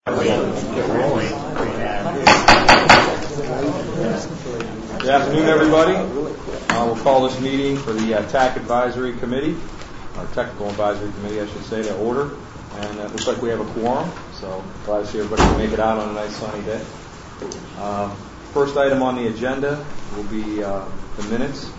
Good afternoon, everybody. We'll call this meeting for the TAC Advisory Committee, or Technical Advisory Committee, I should say, to order. And it looks like we have a quorum, so glad to see everybody can make it out on a nice sunny day. First item on the agenda will be the minutes.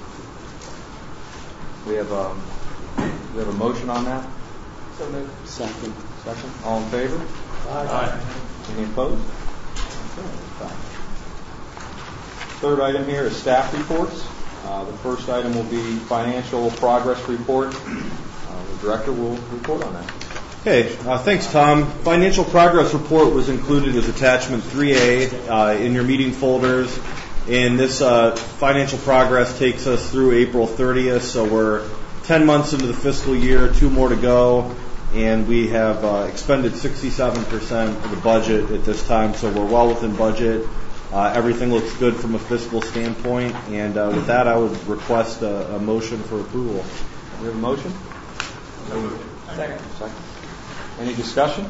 We have a motion on that. So moved. Second. All in favor? Aye. Any opposed? Okay. Third item here is staff reports. The first item will be financial progress report. The director will report on that. Okay, thanks, Tom. Financial progress report was included as attachment 3A in your meeting folders. And this financial progress takes us through April 30th, so we're 10 months into the fiscal year, 2 more to go. And we have expended 67% of the budget at this time, so we're well within budget. Everything looks good from a fiscal standpoint, and with that, I would request a motion for approval. We have a motion? Second. Any discussion?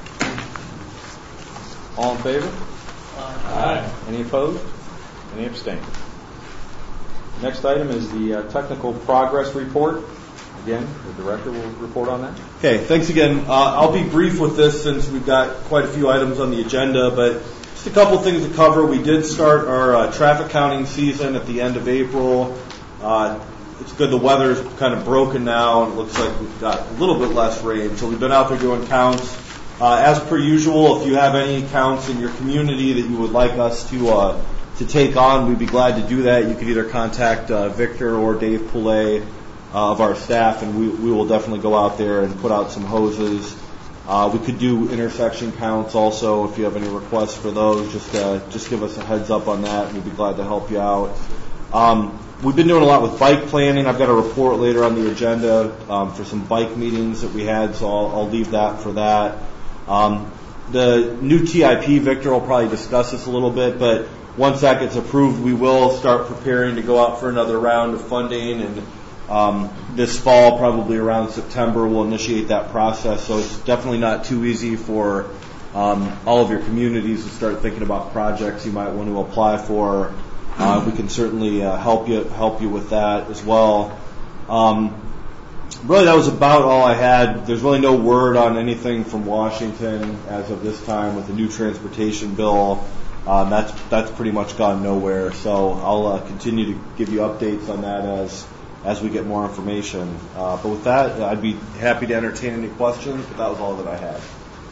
All in favor? Aye. Any opposed? Any abstain? Next item is the technical progress report. Again, the director will report on that. Okay, thanks again. I'll be brief with this since we've got quite a few items on the agenda, but just a couple things to cover. We did start our traffic counting season at the end of April. It's good the weather's kind of broken now, and it looks like we've got a little bit less rain. So we've been out there doing counts. As per usual, if you have any counts in your community that you would like us to take on, we'd be glad to do that. You could either contact Victor or Dave Poulet of our staff, and we will definitely go out there and put out some hoses. We could do intersection counts also. If you have any requests for those, just give us a heads up on that, and we'd be glad to help you out. We've been doing a lot with bike planning. I've got a report later on the agenda for some bike meetings that we had, so I'll leave that for that. The new TIP, Victor will probably discuss this a little bit, but once that gets approved, we will start preparing to go out for another round of funding, and this fall, probably around September, we'll initiate that process. So it's definitely not too easy for all of your communities to start thinking about projects you might want to apply for. We can certainly help you with that as well. Really, that was about all I had. There's really no word on anything from Washington as of this time with the new transportation bill. That's pretty much gone nowhere. So I'll continue to give you updates on that as we get more information. But with that, I'd be happy to entertain any questions, but that was all that I had.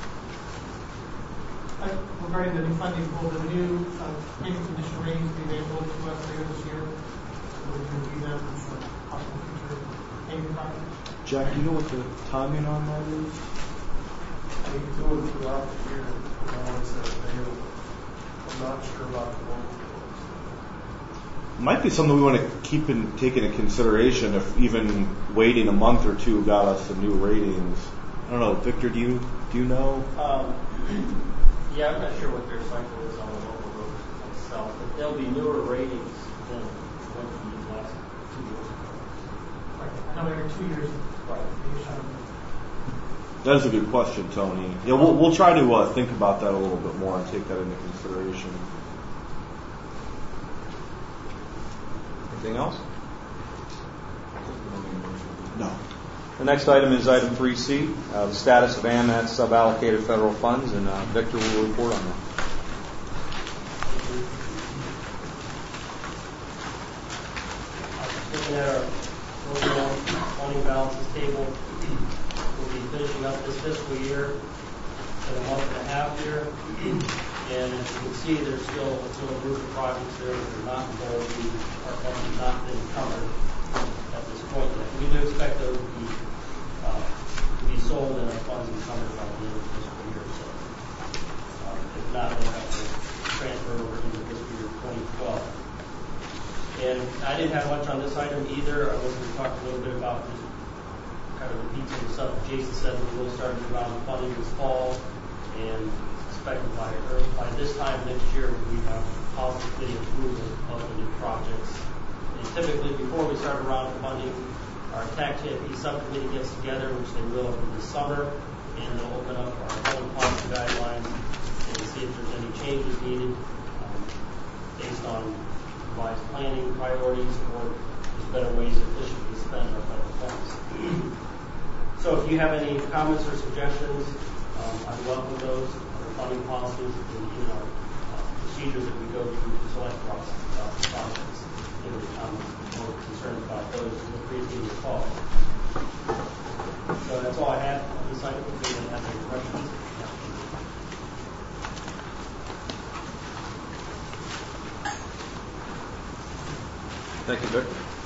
Regarding the new funding for the new payment condition ratings being available to us later this year, we're going to review them for possible future payment projects. Jack, do you know what the timing on that is? We can do it throughout the year once they're available. I'm not sure about the one. Might be something we want to take into consideration if even waiting a month or two got us some new ratings. I don't know, Victor, do you know? Yeah, I'm not sure what their cycle is on the local roads itself, but there'll be newer ratings than what we used last 2 years ago. Right. I know every 2 years. Right. That is a good question, Tony. Yeah, we'll try to think about that a little bit more and take that into consideration. Anything else? No. The next item is item 3C, the status of AMAT suballocated federal funds, and Victor will report on that. Looking at our overall funding balances table, we'll be finishing up this fiscal year in a month and a half here. And as you can see, there's still a group of projects there that are not involved. Our funds have not been covered at this point yet. We do expect those to be sold and our funds encumbered by the end of the fiscal year. So if not, we'll have to transfer over into fiscal year 2012. And I didn't have much on this item either. I was going to talk a little bit about just kind of repeat some stuff Jason said. We will start around funding this fall, and expected by this time next year we have positive approval of the new projects. And typically, before we start a round of funding, our TAC-TIP subcommittee gets together, which they will over the summer, and they'll open up our public policy guidelines changes needed based on revised planning priorities or just better ways to efficiently spend our federal funds. So if you have any comments or suggestions, I welcome those, our funding policies, and even our procedures that we go through to select projects. I'm more concerned about those please give me a call. So that's all I have on this item. If anyone has any questions. Thank you, Vic.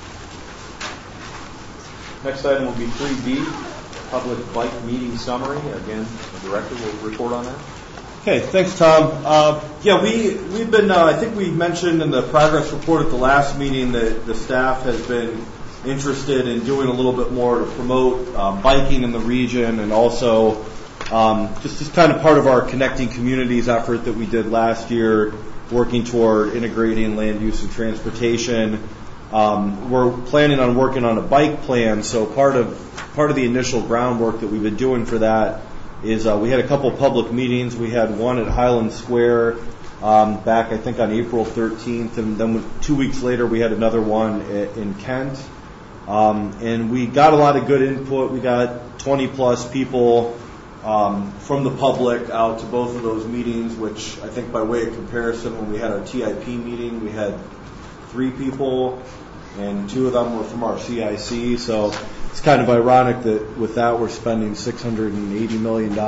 Next item will be 3B, public bike meeting summary. Again, the director will report on that. Okay, thanks, Tom. We've been, I think we mentioned in the progress report at the last meeting that the staff has been interested in doing a little bit more to promote biking in the region, and also just as kind of part of our Connecting Communities effort that we did last year, working toward integrating land use and transportation. We're planning on working on a bike plan, so part of the initial groundwork that we've been doing for that is we had a couple public meetings. We had one at Highland Square back, I think, on April 13th, and then 2 weeks later we had another one in Kent. And we got a lot of good input. We got 20 plus people from the public out to both of those meetings, which I think by way of comparison, when we had our TIP meeting, we had 3 people, and 2 of them were from our CIC. So it's kind of ironic that with that we're spending $680 million.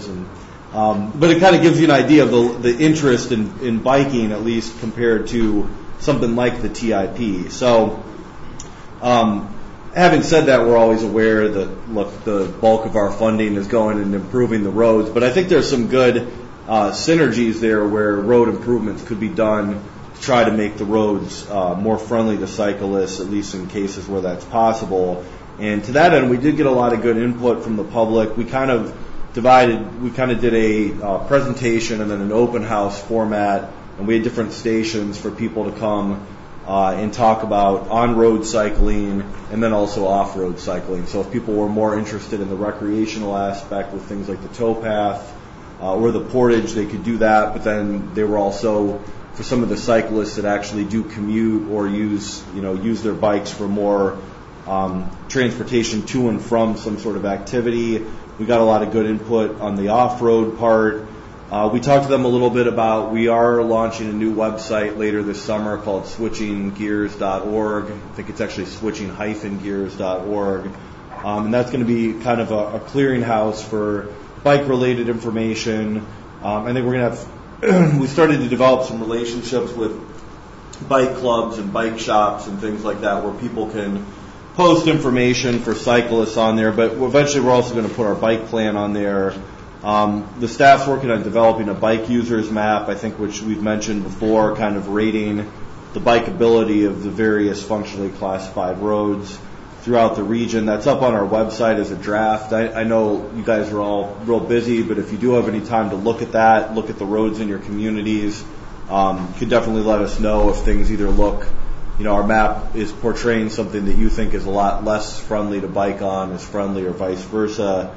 But it kind of gives you an idea of the interest in biking, at least compared to something like the TIP. So having said that, we're always aware that, look, the bulk of our funding is going in improving the roads. But I think there's some good synergies there where road improvements could be done to try to make the roads more friendly to cyclists, at least in cases where that's possible. And to that end, we did get a lot of good input from the public. We kind of did a presentation and then an open house format, and we had different stations for people to come and talk about on-road cycling and then also off-road cycling. So if people were more interested in the recreational aspect with things like the towpath or the portage, they could do that. But then they were also, for some of the cyclists that actually do commute or use their bikes for more transportation to and from some sort of activity. We got a lot of good input on the off-road part. We talked to them a little bit about, we are launching a new website later this summer called switchinggears.org. I think it's actually switching-gears.org. And that's going to be kind of a clearinghouse for bike-related information. I think we're going to have, we started to develop some relationships with bike clubs and bike shops and things like that where people can post information for cyclists on there, but eventually we're also going to put our bike plan on there. The staff's working on developing a bike users map, I think, which we've mentioned before, kind of rating the bikeability of the various functionally classified roads throughout the region. That's up on our website as a draft. I know you guys are all real busy, but if you do have any time to look at that, look at the roads in your communities, you could definitely let us know if things either look, our map is portraying something that you think is a lot less friendly to bike on, is friendly, or vice versa.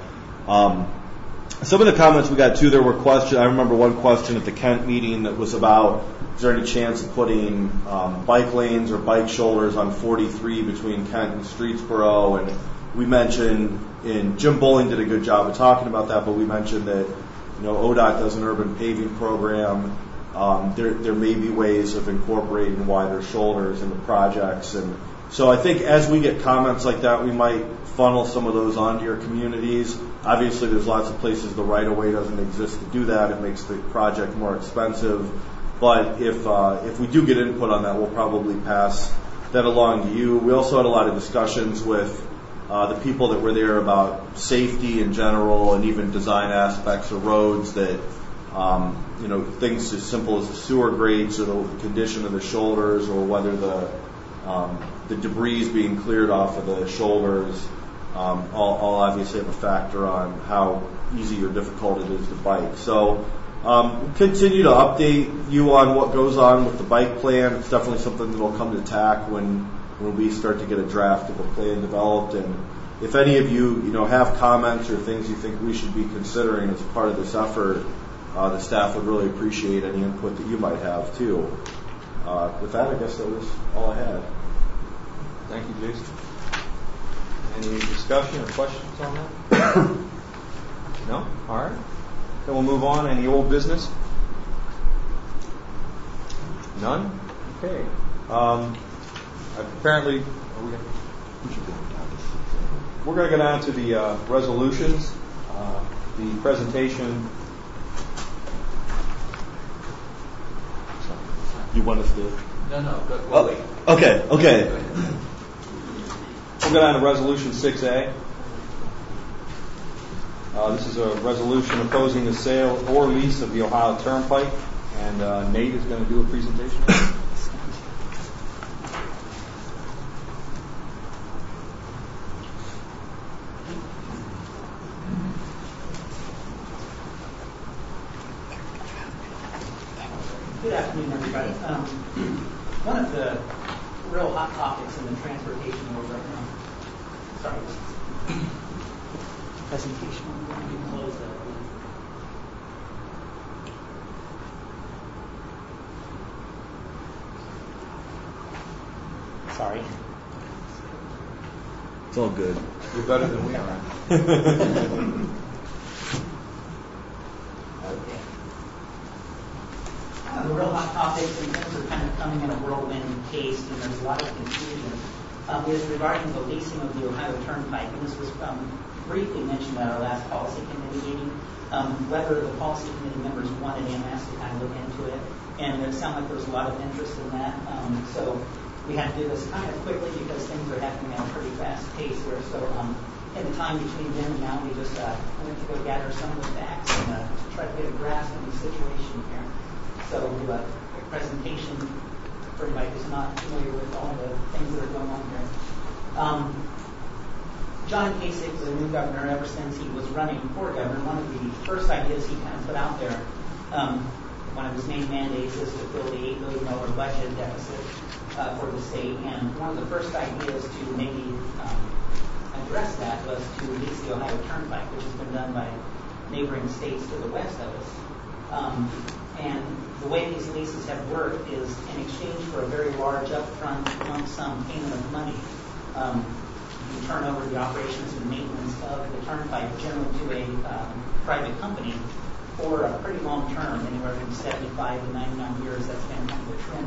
Some of the comments we got too, there were questions. I remember one question at the Kent meeting that was about, is there any chance of putting bike lanes or bike shoulders on 43 between Kent and Streetsboro? And we mentioned, and Jim Bowling did a good job of talking about that, but we mentioned that ODOT does an urban paving program. There may be ways of incorporating wider shoulders into projects. And so I think as we get comments like that, we might funnel some of those onto your communities. Obviously, there's lots of places the right-of-way doesn't exist to do that. It makes the project more expensive. But if we do get input on that, we'll probably pass that along to you. We also had a lot of discussions with the people that were there about safety in general and even design aspects of roads that, things as simple as the sewer grates or the condition of the shoulders or whether the debris is being cleared off of the shoulders, all obviously have a factor on how easy or difficult it is to bike. So we'll continue to update you on what goes on with the bike plan. It's definitely something that will come to TAC when we start to get a draft of a plan developed. And if any of you, have comments or things you think we should be considering as part of this effort, the staff would really appreciate any input that you might have too. With that, I guess that was all I had. Thank you, Jason. Any discussion or questions on that? No? All right. Then we'll move on. Any old business? None? Okay. Apparently, we're going to go down to the resolutions. The presentation. You want us to? No, go Oh, wait. okay. We'll go down to Resolution 6A. This is a resolution opposing the sale or lease of the Ohio Turnpike, and Nate is going to do a presentation. Good afternoon, everybody. One of the real hot topics in the transportation world right now. Sorry. Presentation. You can close that. Sorry. It's all good. You're better than we are. The real hot topics and things are kind of coming in a whirlwind pace, and there's a lot of confusion. Is regarding the leasing of the Ohio Turnpike, and this was briefly mentioned at our last policy committee meeting. Whether the policy committee members wanted MS to kind of look into it, and it sounded like there was a lot of interest in that. So we had to do this kind of quickly because things are happening at a pretty fast pace here. So in the time between then and now, we just went to go gather some of the facts and try to get a grasp on the situation here. So we'll do a quick presentation for anybody who's not familiar with all the things that are going on here. John Kasich, the new governor, ever since he was running for governor, one of the first ideas he kind of put out there, one of his main mandates is to fill the $8 billion budget deficit for the state. And one of the first ideas to maybe address that was to lease the Ohio Turnpike, which has been done by neighboring states to the west of us. And the way these leases have worked is in exchange for a very large upfront lump sum payment of money. You turn over the operations and maintenance of the turnpike generally to a private company for a pretty long term, anywhere from 75 to 99 years. That's been kind of the trend.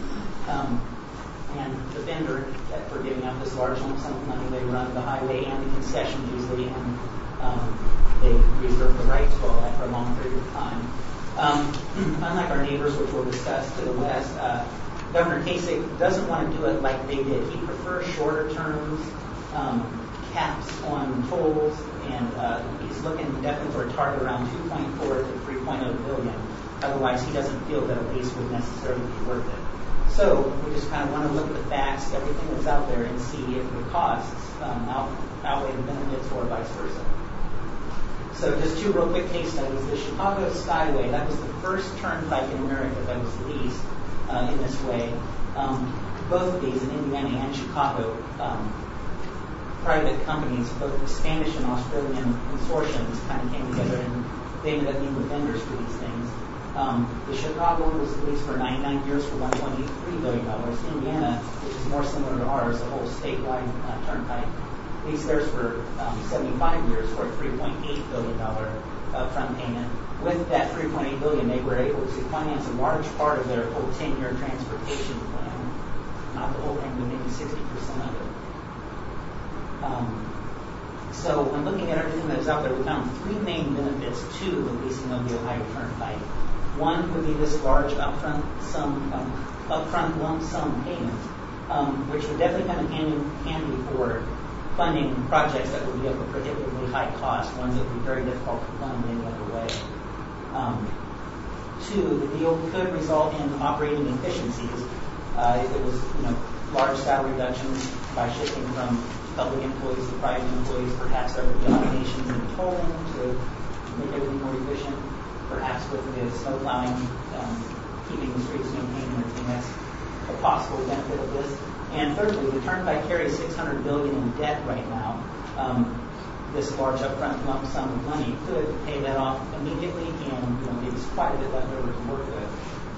And the vendor, for giving up this large lump sum of money, they run the highway and the concession usually, and they reserve the right to all that for a long period of time. Unlike our neighbors, which we'll discuss to the west, Governor Kasich doesn't want to do it like they did. He prefers shorter terms, caps on tolls, and he's looking definitely for a target around 2.4 to 3.0 billion. Otherwise, he doesn't feel that a lease would necessarily be worth it. So we just kind of want to look at the facts, everything that's out there, and see if the costs outweigh the benefits or vice versa. So just two real quick case studies. The Chicago Skyway, that was the first turnpike in America that was leased in this way. Both of these, in Indiana and Chicago, private companies, both Spanish and Australian consortiums, kind of came together and they ended up being the vendors for these things. The Chicago one was leased for 99 years for $1.3 billion. Indiana, which is more similar to ours, a whole statewide turnpike, leased theirs for 75 years for a $3.8 billion upfront payment. With that $3.8 billion, they were able to finance a large part of their whole 10-year transportation plan. Not the whole thing, but maybe 60% of it. So when looking at everything that's out there, we found three main benefits to the leasing of the Ohio Turnpike. One would be this large upfront lump sum payment, which would definitely come in handy for funding projects that would be of a prohibitively high cost, ones that would be very difficult to fund any other way. Two, the deal could result in operating efficiencies. If it was, large salary reductions by shifting from public employees to private employees, perhaps there would be automations in tolling to make everything more efficient. Perhaps with the snow plowing, keeping the streets maintained and everything, that's a possible benefit of this. And thirdly, the turnpike carries $600 billion in debt right now. this large upfront lump sum of money could pay that off immediately and leave us quite a bit left over to work with.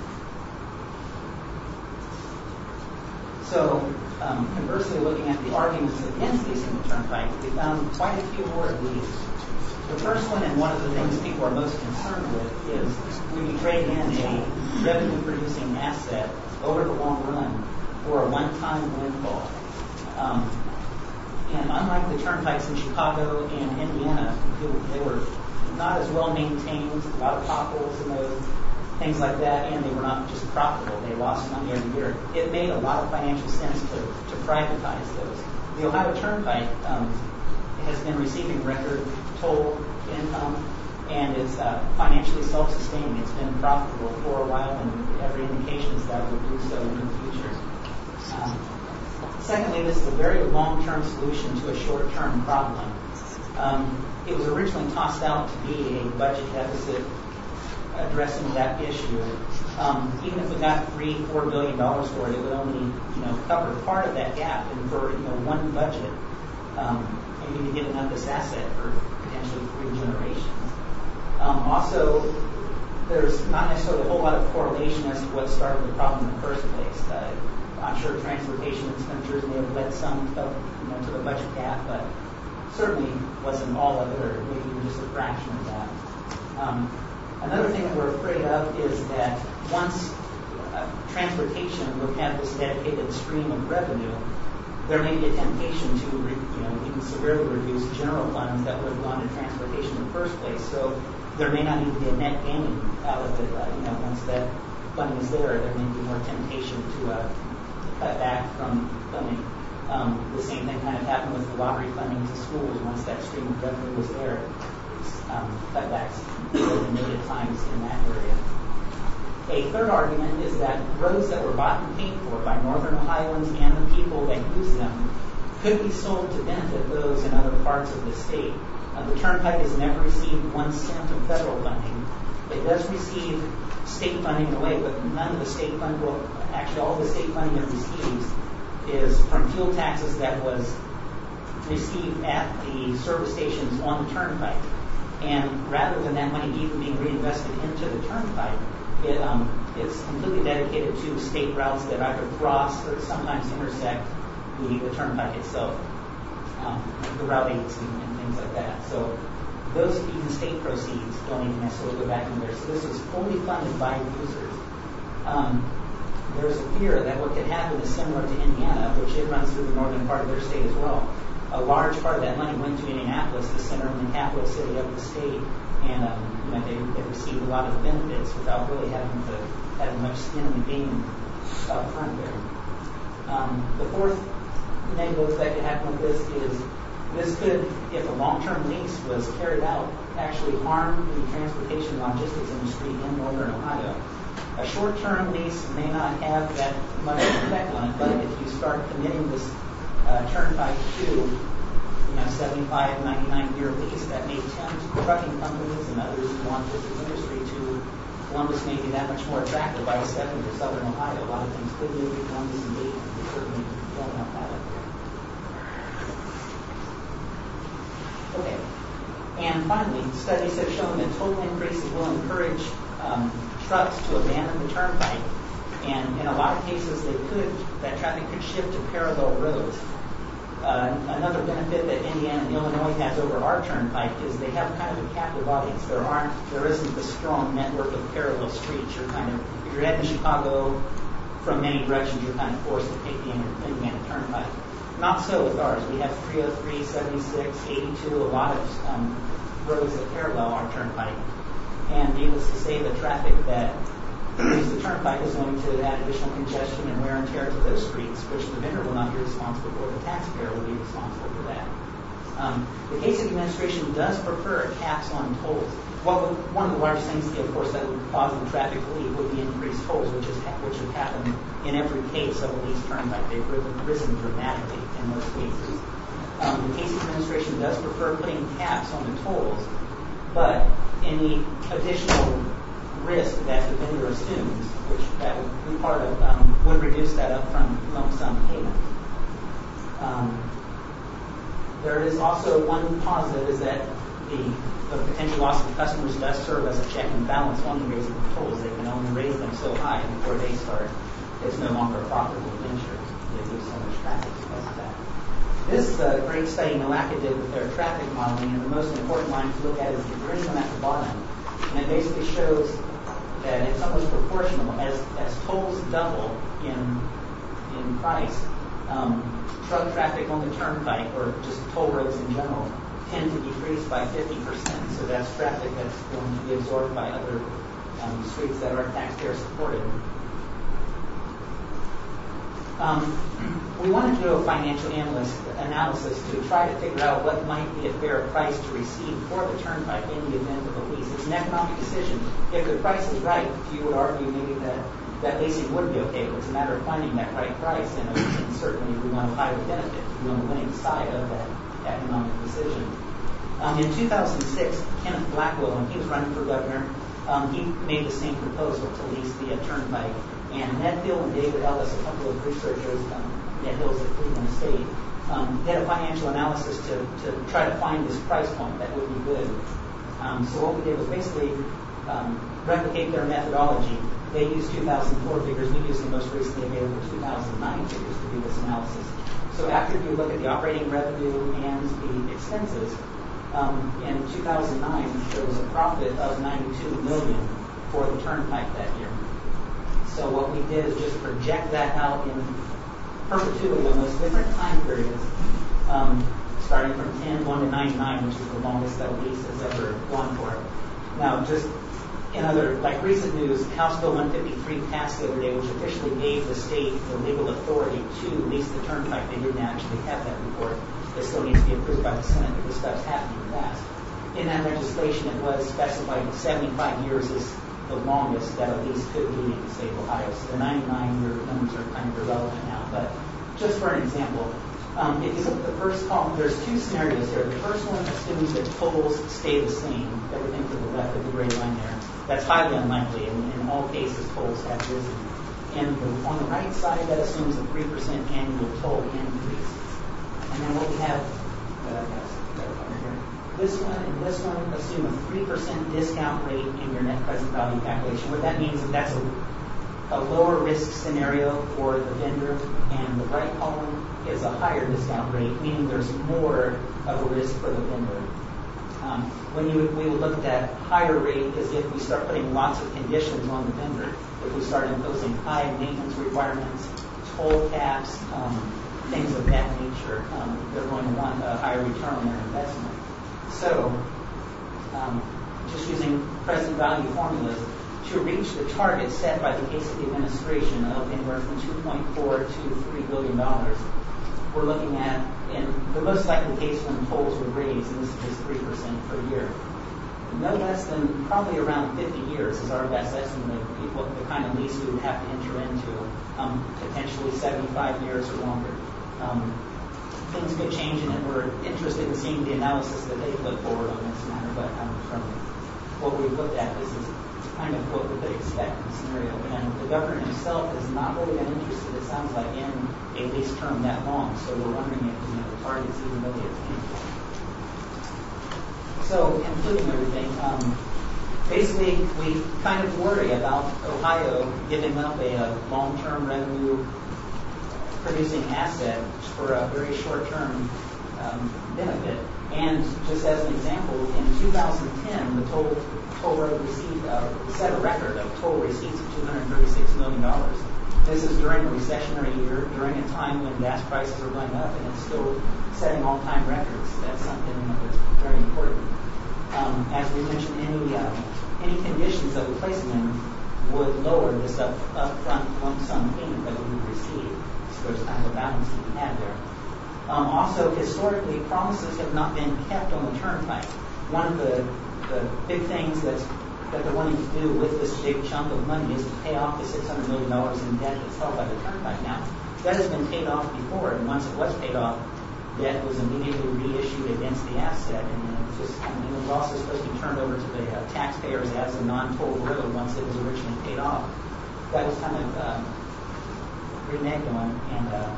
So, conversely, looking at the arguments against leasing the turnpike, we found quite a few more of these. The first one, and one of the things people are most concerned with, is we trade in a revenue-producing asset over the long run for a one-time windfall. And unlike the turnpikes in Chicago and Indiana, they were not as well maintained, a lot of potholes in those, things like that, and they were not just profitable. They lost money every year. It made a lot of financial sense to privatize those. The Ohio Turnpike has been receiving record toll income, and it's financially self-sustaining. It's been profitable for a while, and every indication is that it will do so in the future. Secondly, this is a very long-term solution to a short-term problem. It was originally tossed out to be a budget deficit addressing that issue. Even if we got $3-4 billion for it, it would only cover part of that gap, and for one budget, maybe to get enough this asset for potentially 3 generations. Also, there's not necessarily a whole lot of correlation as to what started the problem in the first place. I'm sure transportation expenditures may have led some to the budget gap, but certainly wasn't all of it, or maybe even just a fraction of that. Another thing that we're afraid of is that once transportation would have this dedicated stream of revenue, there may be a temptation to even severely reduce general funds that would have gone to transportation in the first place. So there may not even be a net gain out of it. Once that funding is there may be more temptation to cut back from funding. The same thing kind of happened with the lottery funding to schools. Once that stream of revenue was there, cutbacks were made at times in that area. A third argument is that roads that were bought and paid for by Northern Ohioans and the people that use them could be sold to benefit those in other parts of the state. The Turnpike has never received 1 cent of federal funding. It does receive state funding in a way, but none of the state funding, well, actually all the state funding it receives is from fuel taxes that was received at the service stations on the Turnpike. And rather than that money even being reinvested into the Turnpike, it's completely dedicated to state routes that either cross or sometimes intersect the Turnpike itself, the Route 8 and things like that. So those even state proceeds don't even necessarily go back in there. So this is fully funded by users. There's a fear that what could happen is similar to Indiana, which it runs through the northern part of their state as well. A large part of that money went to Indianapolis, the center and the capital city of the state, and they received a lot of benefits without really having to have much skin in the game up front there. The fourth negative that could happen with this is this could, if a long-term lease was carried out, actually harm the transportation and logistics industry in northern Ohio. A short-term lease may not have that much effect on it, but if you start committing this Turnpike to 75, 99-year lease, that may tempt trucking companies and others who want this industry to Columbus may be that much more attractive by stepping to southern Ohio. A lot of things could move to Columbus and Dayton. We certainly don't have that up there. Okay. And finally, studies have shown that total increases will encourage trucks to abandon the Turnpike, and in a lot of cases that traffic could shift to parallel roads. Another benefit that Indiana and Illinois has over our Turnpike is they have kind of a captive audience. There isn't the strong network of parallel streets. If you're heading to Chicago from many directions, you're kind of forced to take the Indiana Turnpike. Not so with ours. We have 303, 76, 82, a lot of roads that parallel our Turnpike. And needless to say, the traffic that uses the Turnpike is going to add additional congestion and wear and tear to those streets, which the vendor will not be responsible for. The taxpayer will be responsible for that. The Kasich administration does prefer caps on tolls. One of the largest things, of course, that would cause the traffic to leave would be increased tolls, which have happened in every case of a leased Turnpike. They've risen dramatically in most cases. The Kasich administration does prefer putting caps on the tolls, but any additional risk that the vendor assumes, which that would be part of, would reduce that upfront lump sum payment. There is also one positive is that the potential loss of customers does serve as a check and balance on the raising of tolls. They can only raise them so high before they start. It's no longer a profitable venture. They lose so much traffic because of that. This great study NOACA did with their traffic modeling, and the most important line to look at is the green one at the bottom. And it basically shows that it's almost proportional. As tolls double in price, truck traffic on the turnpike, or just toll roads in general, tend to decrease by 50%. So that's traffic that's going to be absorbed by other streets that are taxpayer supported. We wanted to do a financial analysis to try to figure out what might be a fair price to receive for the turnpike in the event of a lease. It's an economic decision. If the price is right, you would argue maybe that leasing would be okay, but it's a matter of finding that right price, and certainly we want a higher benefit. We want the winning side of that economic decision. In 2006, Kenneth Blackwell, when he was running for governor, he made the same proposal to lease the turnpike. And Ned Hill and David Ellis, a couple of researchers, Ned Hill's at Cleveland State, did a financial analysis to try to find this price point that would be good. So what we did was basically replicate their methodology. They used 2004 figures. We used the most recently available 2009 figures to do this analysis. So after you look at the operating revenue and the expenses, in 2009 there was a profit of $92 million for the turnpike that year. So what we did is just project that out in perpetuity on those different time periods, starting from 10/1 to 99, which is the longest that a lease has ever gone for. Now, just in other, like recent news, House Bill 153 passed the other day, which officially gave the state the legal authority to lease the turnpike. They didn't actually have that before. It still needs to be approved by the Senate, but this stuff's happening fast. In that legislation, it was specified that 75 years is the longest that a lease could be in the state of Ohio. So the 99-year numbers are kind of irrelevant now. But just for an example, if you look at the first column, there's two scenarios here. The first one assumes that tolls stay the same, everything to the left of the gray line there. That's highly unlikely. In all cases, tolls have risen. And on the right side, that assumes a 3% annual toll increase. And then what we have, this one and this one assume a 3% discount rate in your net present value calculation. What that means is that's a lower risk scenario for the vendor, and the right column is a higher discount rate, meaning there's more of a risk for the vendor. We would look at that higher rate is if we start putting lots of conditions on the vendor. If we start imposing high maintenance requirements, toll caps, things of that nature, they're going to want a higher return on their investment. So, just using present value formulas, to reach the target set by the Kasich administration of anywhere from $2.4 to $3 billion, we're looking at, in the most likely case when tolls were raised, and this is just 3% per year, no less than probably around 50 years is our best estimate of what the kind of lease we would have to enter into, potentially 75 years or longer. Things could change, and we're interested in seeing the analysis that they put forward on this matter, but from what we've looked at, this is kind of what we could expect in the scenario. And the governor himself has not really been interested, it sounds like, in a lease term that long, so we're wondering if the target's even really attainable. So, concluding everything, basically we kind of worry about Ohio giving up a long-term revenue producing asset for a very short-term benefit. And just as an example, in 2010, the toll road received set a record of toll receipts of $236 million. This is during a recessionary year, during a time when gas prices are going up, and it's still setting all-time records. That's something that's very important. As we mentioned, any conditions that we place them in would lower this upfront lump sum payment that we would receive. So there's kind of a balance to be had there. Also, historically, promises have not been kept on the turnpike. One of the big things that they're wanting to do with this big chunk of money is to pay off the $600 million in debt that's held by the turnpike now. That has been paid off before, and once it was paid off, debt was immediately reissued against the asset, and it was also supposed to be turned over to the taxpayers as a non-toll road once it was originally paid off. That was kind of reneged on, and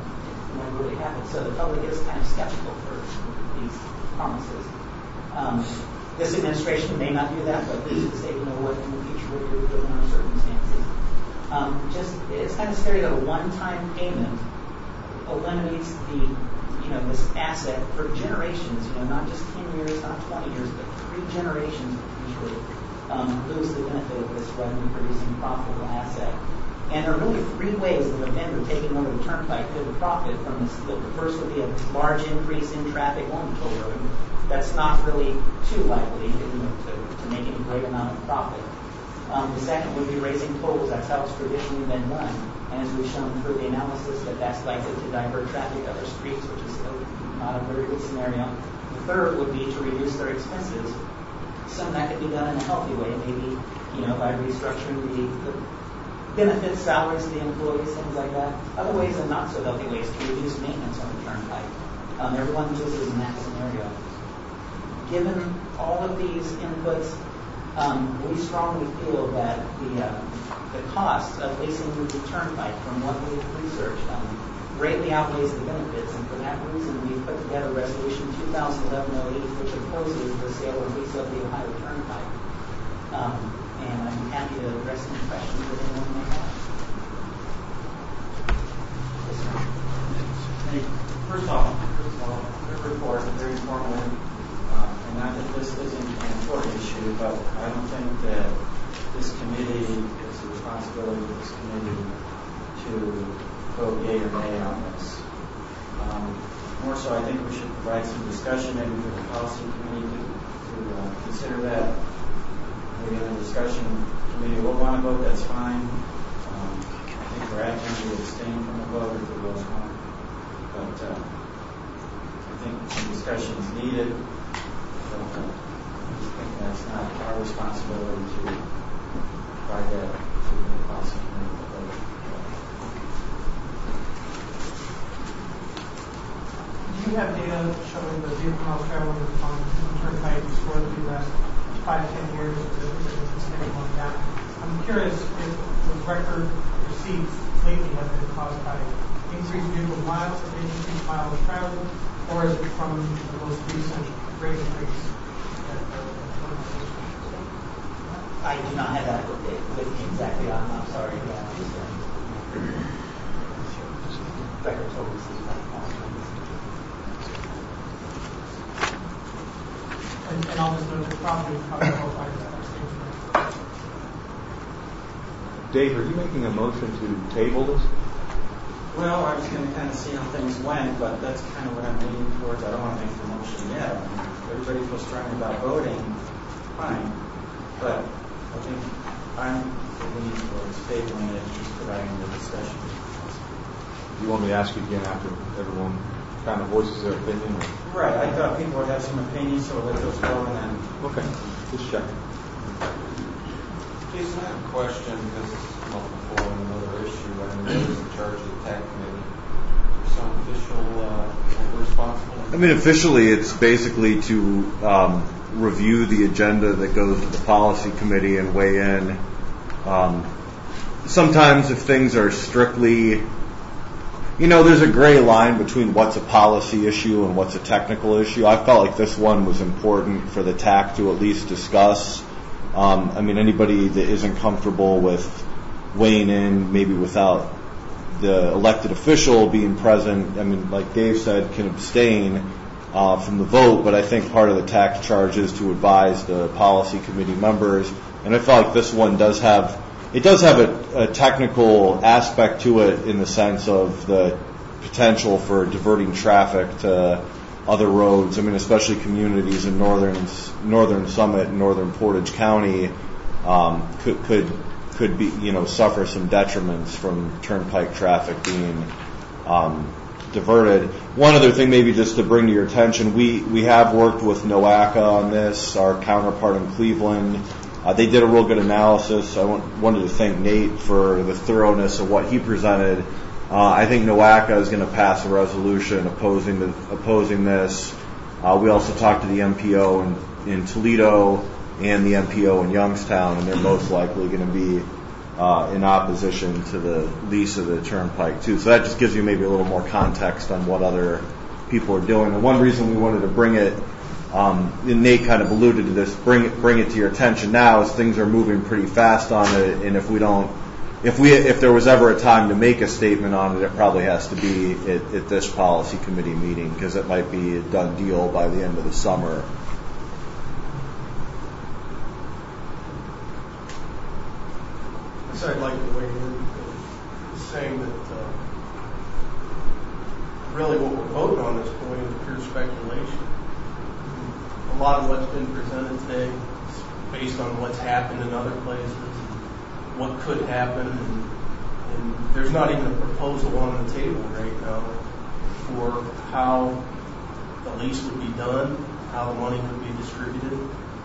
never really happened. So the public is kind of skeptical for these promises. This administration may not do that, but who's to say, what in the future will do given our circumstances? It's kind of scary that a one-time payment eliminates this asset for generations, not just 10 years, not 20 years, but 3 generations potentially lose the benefit of this revenue-producing profitable asset. And there are really 3 ways that a vendor taking over the turnpike could profit from this. The first would be a large increase in traffic on the toll road. That's not really too likely to make any great amount of profit. The second would be raising tolls. That's how it's traditionally been done. And as we've shown through the analysis, that's likely to divert traffic to other streets, which is not a very good scenario. The third would be to reduce their expenses. Some of that could be done in a healthy way, maybe by restructuring the benefits, salaries to the employees, things like that. Other ways and not so healthy ways to reduce maintenance on the turnpike. Everyone loses in that scenario. Given all of these inputs, we strongly feel that the cost of leasing the turnpike, from what we've researched, greatly outweighs the benefits. And for that reason, we've put together Resolution 2011-08, which opposes the sale or lease of the Ohio Turnpike. And I'm happy to address any questions that anyone may have. Yes, sir. First of all, your report is very informative. And not that this isn't an important issue, but I don't think that this committee is the responsibility of this committee to vote yea or nay on this. More so, I think we should provide some discussion maybe for the policy committee to consider that. Maybe in the discussion committee will want to vote, that's fine. I think we're acting to abstain from the vote if it goes on. But I think some discussion is needed. I think that's not our responsibility to provide that to the policy committee. Do you have data showing the vehicle miles traveled on the turnpike for the last 5 to 10 years? Like that? I'm curious if the record receipts lately have been caused by increased vehicle miles, or increased miles traveled, or is it from the most recent rate increase? I do not have that with me exactly. I'm sorry. Records overseas. And I'll just note the property qualifies as that. Dave, are you making a motion to table this? Well, I was going to kind of see how things went, but that's kind of what I'm leaning towards. I don't want to make the motion yet. If everybody feels strongly about voting, fine. But I think I'm leaning towards tabling it, just providing the discussion. You want me to ask you again after everyone kind of voices their opinion? Or? Right. I thought people would have some opinions, so we'll let those go and then. Okay. Just check. Jason, I have a question because this has come up before on another issue. I know who's in charge of the TAC committee. Is there some official responsible? I mean, officially, it's basically to review the agenda that goes to the policy committee and weigh in. Sometimes if things are strictly, there's a gray line between what's a policy issue and what's a technical issue. I felt like this one was important for the TAC to at least discuss. Anybody that isn't comfortable with weighing in, maybe without the elected official being present, like Dave said, can abstain from the vote, but I think part of the TAC charge is to advise the policy committee members. And I felt like this one does have a technical aspect to it in the sense of the potential for diverting traffic to other roads. Especially communities in northern Summit and northern Portage County could be suffer some detriments from turnpike traffic being diverted. One other thing, maybe just to bring to your attention, we have worked with NOACA on this, our counterpart in Cleveland. They did a real good analysis. I wanted to thank Nate for the thoroughness of what he presented. I think NOACA is going to pass a resolution opposing this. We also talked to the MPO in Toledo and the MPO in Youngstown, and they're most likely going to be in opposition to the lease of the turnpike too. So that just gives you maybe a little more context on what other people are doing. And one reason we wanted to bring it, and Nate kind of alluded to this, bring it to your attention now, is things are moving pretty fast on it, and if there was ever a time to make a statement on it, it probably has to be at this policy committee meeting, because it might be a done deal by the end of the summer. I'd like to weigh in because saying that really what we're voting on this point is pure speculation. A lot of what's been presented today is based on what's happened in other places, what could happen, and there's not even a proposal on the table right now for how the lease would be done, how the money would be distributed.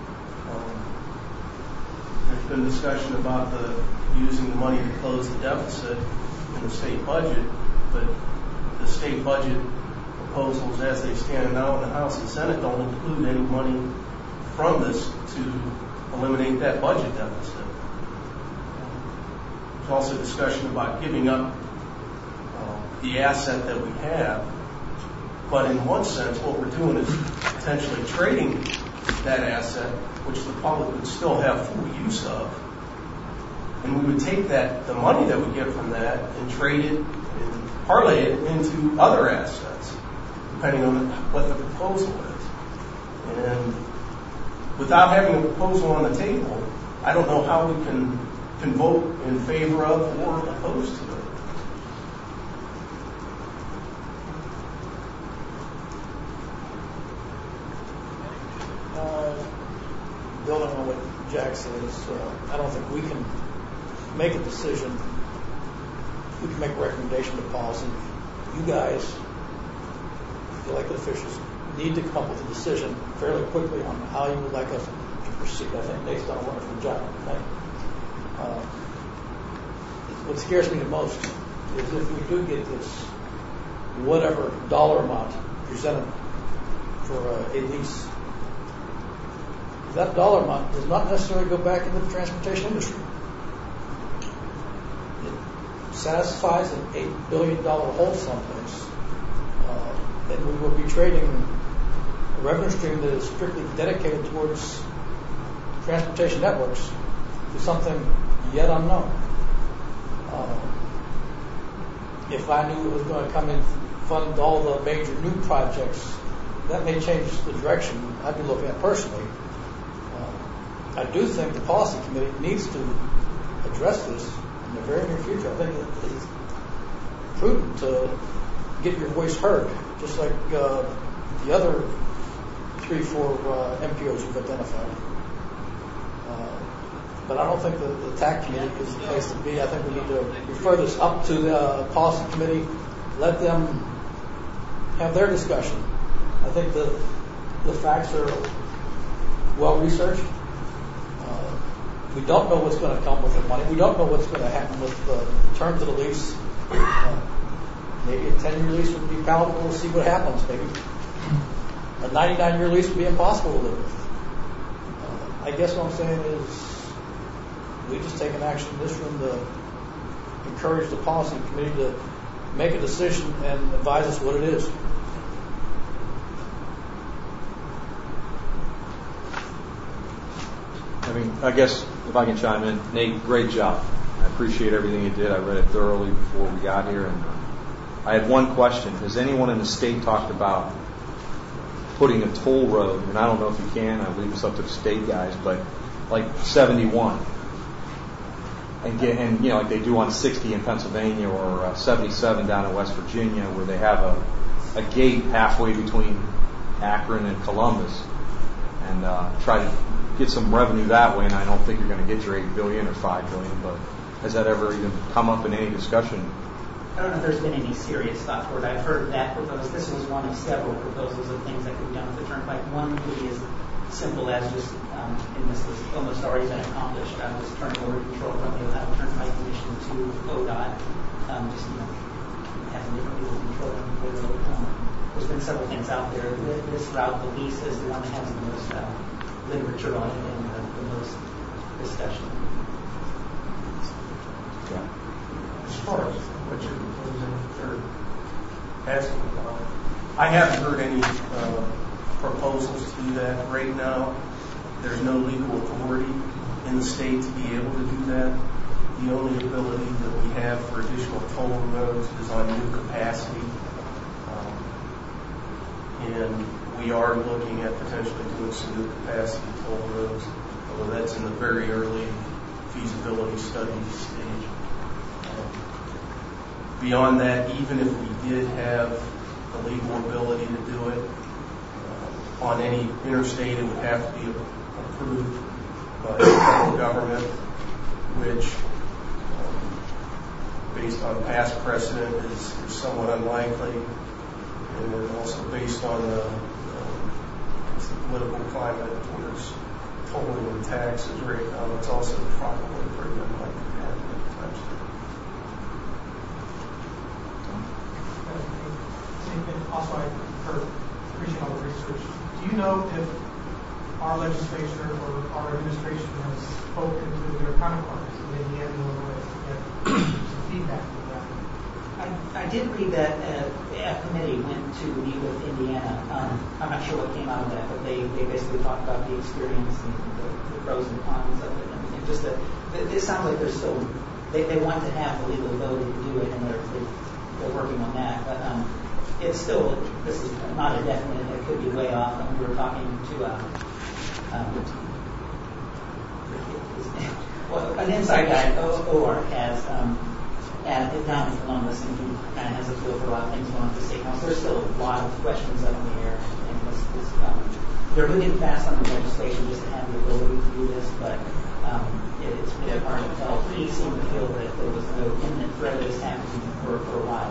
There's been discussion about using the money to close the deficit in the state budget, but the state budget proposals as they stand now in the House and Senate don't include any money from this to eliminate that budget deficit. There's also discussion about giving up the asset that we have, but in one sense what we're doing is potentially trading that asset, which the public would still have full use of, and we would take the money that we get from that and trade it and parlay it into other assets, depending on what the proposal is. And without having a proposal on the table, I don't know how we can vote in favor of or opposed to it. Building on what Jack says, I don't think we can make a decision. We can make a recommendation to policy. You guys, the elected officials, need to come up with a decision fairly quickly on how you would like us to proceed. I think Nate's done a wonderful job. What scares me the most is if we do get this whatever dollar amount presented for a lease, that dollar amount does not necessarily go back into the transportation industry. It satisfies an $8 billion hole someplace, and we will be trading a revenue stream that is strictly dedicated towards transportation networks to something yet unknown. If I knew it was going to come in fund all the major new projects, that may change the direction I'd be looking at personally. I do think the policy committee needs to address this in the very near future. I think it is prudent to get your voice heard, just like the other 3-4 MPOs you've identified. But I don't think the TAC committee is the place to be. I think we need to refer this up to the policy committee, let them have their discussion. I think the facts are well researched. We don't know what's going to come with the money. We don't know what's going to happen with the terms of the lease. Maybe a 10-year lease would be palatable. We'll see what happens. Maybe a 99-year lease would be impossible to live with. I guess what I'm saying is we just take an action in this room to encourage the policy committee to make a decision and advise us what it is. I guess if I can chime in, Nate, great job. I appreciate everything you did. I read it thoroughly before we got here, and I had one question. Has anyone in the state talked about putting a toll road, and I don't know if you can, I leave this up to the state guys, but like 71, and like they do on 60 in Pennsylvania or 77 down in West Virginia, where they have a gate halfway between Akron and Columbus, and try to get some revenue that way. And I don't think you're going to get your $8 billion or $5 billion, but has that ever even come up in any discussion? I don't know if there's been any serious thought toward it. I've heard that proposed. This was one of several proposals of things that could be done with the turnpike. One would be as simple as just, and this has almost already been accomplished, was turning over control from the Ohio Turnpike Commission to ODOT, just, having different people control them. There's been several things out there. This route, the lease, is the one that has the most literature on it and the most discussion. storage, which they're asking about. I haven't heard any proposals to do that right now. There's no legal authority in the state to be able to do that. The only ability that we have for additional toll roads is on new capacity. And we are looking at potentially doing some new capacity toll roads, although that's in the very early feasibility study stage. Beyond that, even if we did have the legal ability to do it on any interstate, it would have to be approved by the federal government, which, based on past precedent, is somewhat unlikely, and also based on the political climate towards tolling and taxes right now, it's also probably pretty unlikely to happen anytime soon. Also, I appreciate all the research. Do you know if our legislature or our administration has spoken to their counterparts in Indiana or Illinois to get some feedback from them? I did read that a committee went to meet with Indiana. I'm not sure what came out of that, but they basically talked about the experience and the pros and cons of it. And just that it sounds like they're still, they want to have the legal ability to do it, and they're working on that. But it's still, this is not a definite, it could be way off. And we were talking to an inside guy, OR, has down in Columbus, and he kind of has a feel for a lot of things going on at the state council. There's still a lot of questions up in the air, and they're moving fast on the legislation just to have the ability to do this, but it's really hard to tell. He seemed to feel that there was no imminent threat of this happening for a while.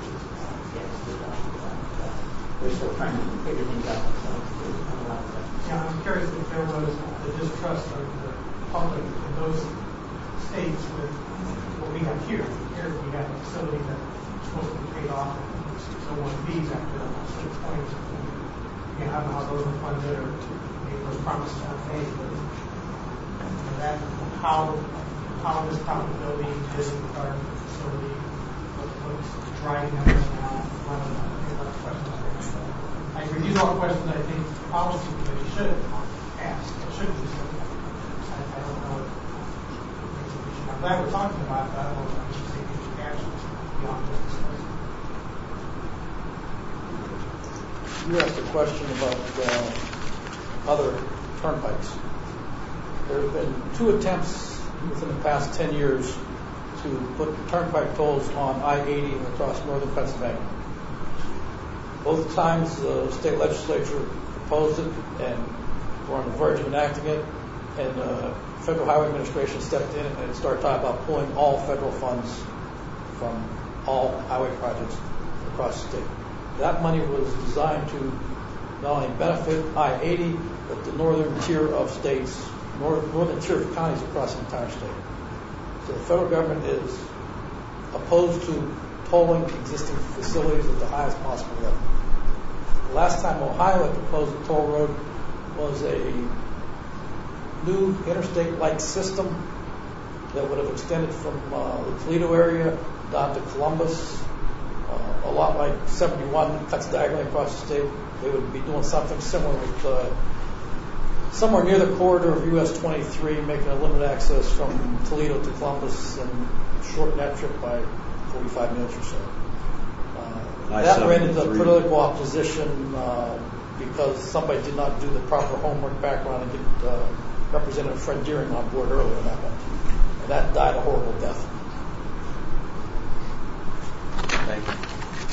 They're still trying to figure things out. So there's a lot of questions. Yeah, I'm curious if there was the distrust of the public in those states with what we have here. Here we have a facility that's supposed to be paid off, so one fees after a certain point. You know, I don't know how those are funded or those promises are made, but that how this profitability is regarding the facility, what's driving that now, a lot of questions. I agree, these are all questions I think the policy committee should ask. It shouldn't be something. I don't know. I'm glad we're talking about that. I don't know if we should take any actions beyond just discussing. You asked a question about other turnpikes. There have been 2 attempts within the past 10 years to put turnpike tolls on I-80 across northern Pennsylvania. Both times the state legislature proposed it and were on the verge of enacting it, and the Federal Highway Administration stepped in and started talking about pulling all federal funds from all highway projects across the state. That money was designed to not only benefit I-80, but the northern tier of states, northern tier of counties across the entire state. So the federal government is opposed to tolling existing facilities at the highest possible level. The last time Ohio had proposed a toll road was a new interstate-like system that would have extended from the Toledo area down to Columbus, a lot like 71 cuts diagonally across the state. They would be doing something similar with somewhere near the corridor of US 23, making a limited access from Toledo to Columbus and shorten that trip by 45 minutes or so. That ran into political opposition because somebody did not do the proper homework background and get Representative Fred Deering on board earlier on that one. And that died a horrible death. Thank you.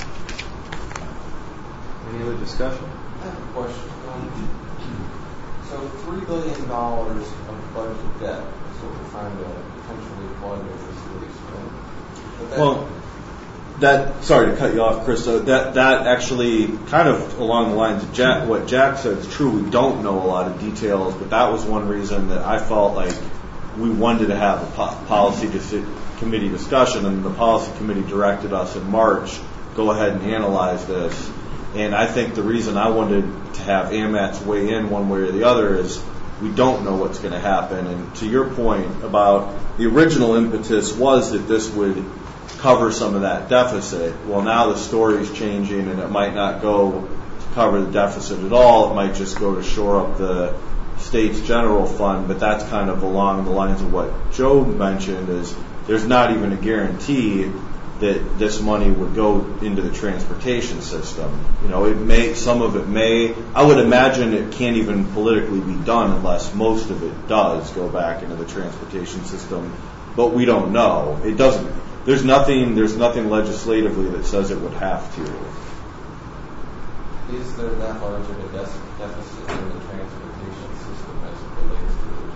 Any other discussion? I have a question. So $3 billion of budget debt is what we're trying to potentially plug with this lease, right? Well, sorry to cut you off, Chris. That actually kind of along the lines of what Jack said is true. We don't know a lot of details, but that was one reason that I felt like we wanted to have a policy committee discussion, and the policy committee directed us in March, go ahead and analyze this. And I think the reason I wanted to have AMATS weigh in one way or the other is we don't know what's going to happen. And to your point about the original impetus was that this would cover some of that deficit. Well, now the story's changing, and it might not go to cover the deficit at all. It might just go to shore up the state's general fund, but that's kind of along the lines of what Joe mentioned, is there's not even a guarantee that this money would go into the transportation system. You know, it may, some of it may, I would imagine it can't even politically be done unless most of it does go back into the transportation system, but we don't know. It doesn't, there's nothing legislatively that says it would have to. Is there that large of a deficit in the transportation system as it relates to the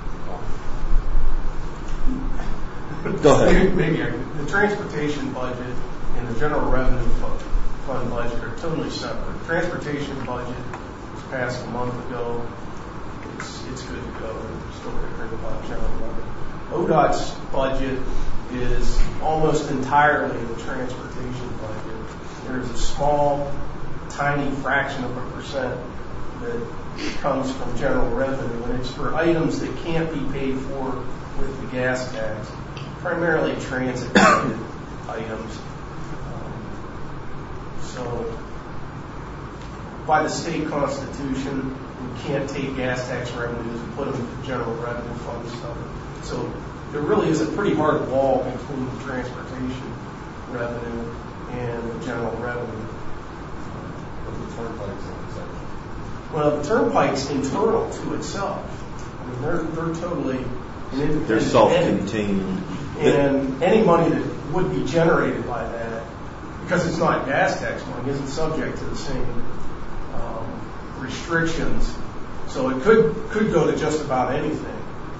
general? Go ahead. Maybe the transportation budget and the general revenue fund budget are totally separate. The transportation budget was passed a month ago. It's good to go. We're still going to hear about general revenue. ODOT's budget is almost entirely the transportation budget. There's a small, tiny fraction of a percent that comes from general revenue, and it's for items that can't be paid for with the gas tax, primarily transit-related items. So, by the state constitution, we can't take gas tax revenues and put them in the general revenue fund stuff. So, there really is a pretty hard wall between the transportation revenue and the general revenue. But the turnpike's an exception. Well, the turnpike's internal to itself. I mean, they're totally an independent. They're self-contained. And any money that would be generated by that, because it's not gas tax money, isn't subject to the same restrictions. So it could go to just about anything.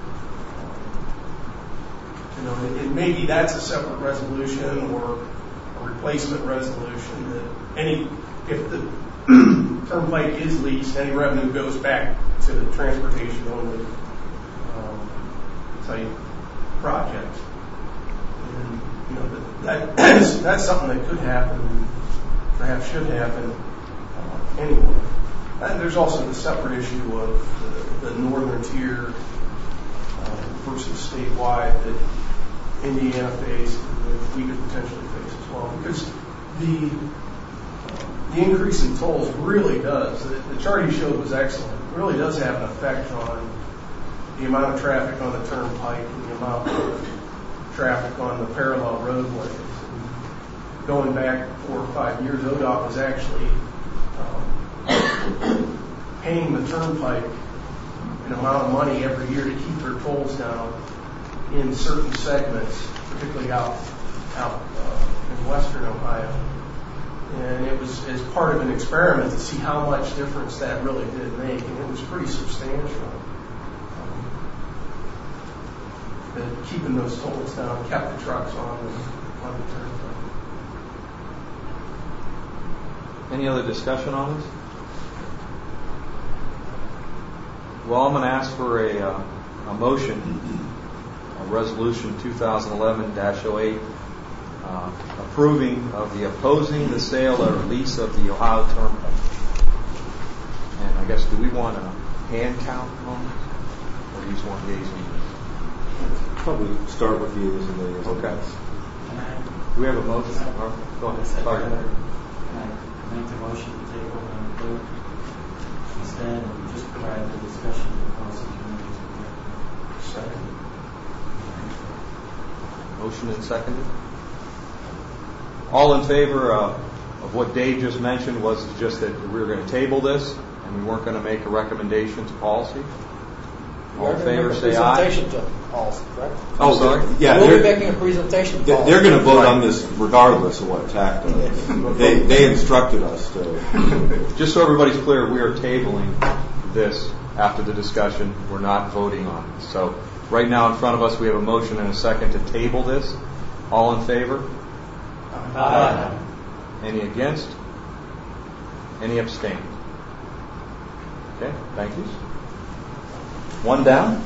You know, and maybe that's a separate resolution or a replacement resolution that if the turnpike is leased, any revenue goes back to the transportation only type project. And, you know, that's something that could happen, perhaps should happen anyway. And there's also the separate issue of the northern tier versus statewide that Indiana faced and that we could potentially face as well. Because the increase in tolls really does, the chart you showed was excellent, it really does have an effect on the amount of traffic on the turnpike and the amount of traffic on the parallel roadways. And going back 4 or 5 years, ODOT was actually paying the turnpike an amount of money every year to keep their tolls down in certain segments, particularly out in western Ohio. And it was as part of an experiment to see how much difference that really did make, and it was pretty substantial. That keeping those tolls down kept the trucks on the turnpike. Any other discussion on this? Well, I'm going to ask for a motion, a resolution 2011-08, approving of the opposing the sale or lease of the Ohio Turnpike. And I guess, do we want a hand count on this? Or do you just want yeas and nays? Probably start with the yeas and nays. Okay. Do we have a motion? Go ahead. Sorry. Can I make the motion to table and vote instead and just provide the discussion of the policy committees? Second. Motion and seconded. All in favor of what Dave just mentioned was just that we were going to table this and we weren't going to make a recommendation to policy. All in favor, say aye. Presentation to policy, correct? Oh, sorry. Yeah, we'll be making a presentation to policy. They're going to vote on this regardless of what TAC does. They instructed us to. Just so everybody's clear, we are tabling this after the discussion. We're not voting on it. So right now in front of us we have a motion and a second to table this. All in favor? Aye. Any against? Any abstain? Okay, thank you. One down.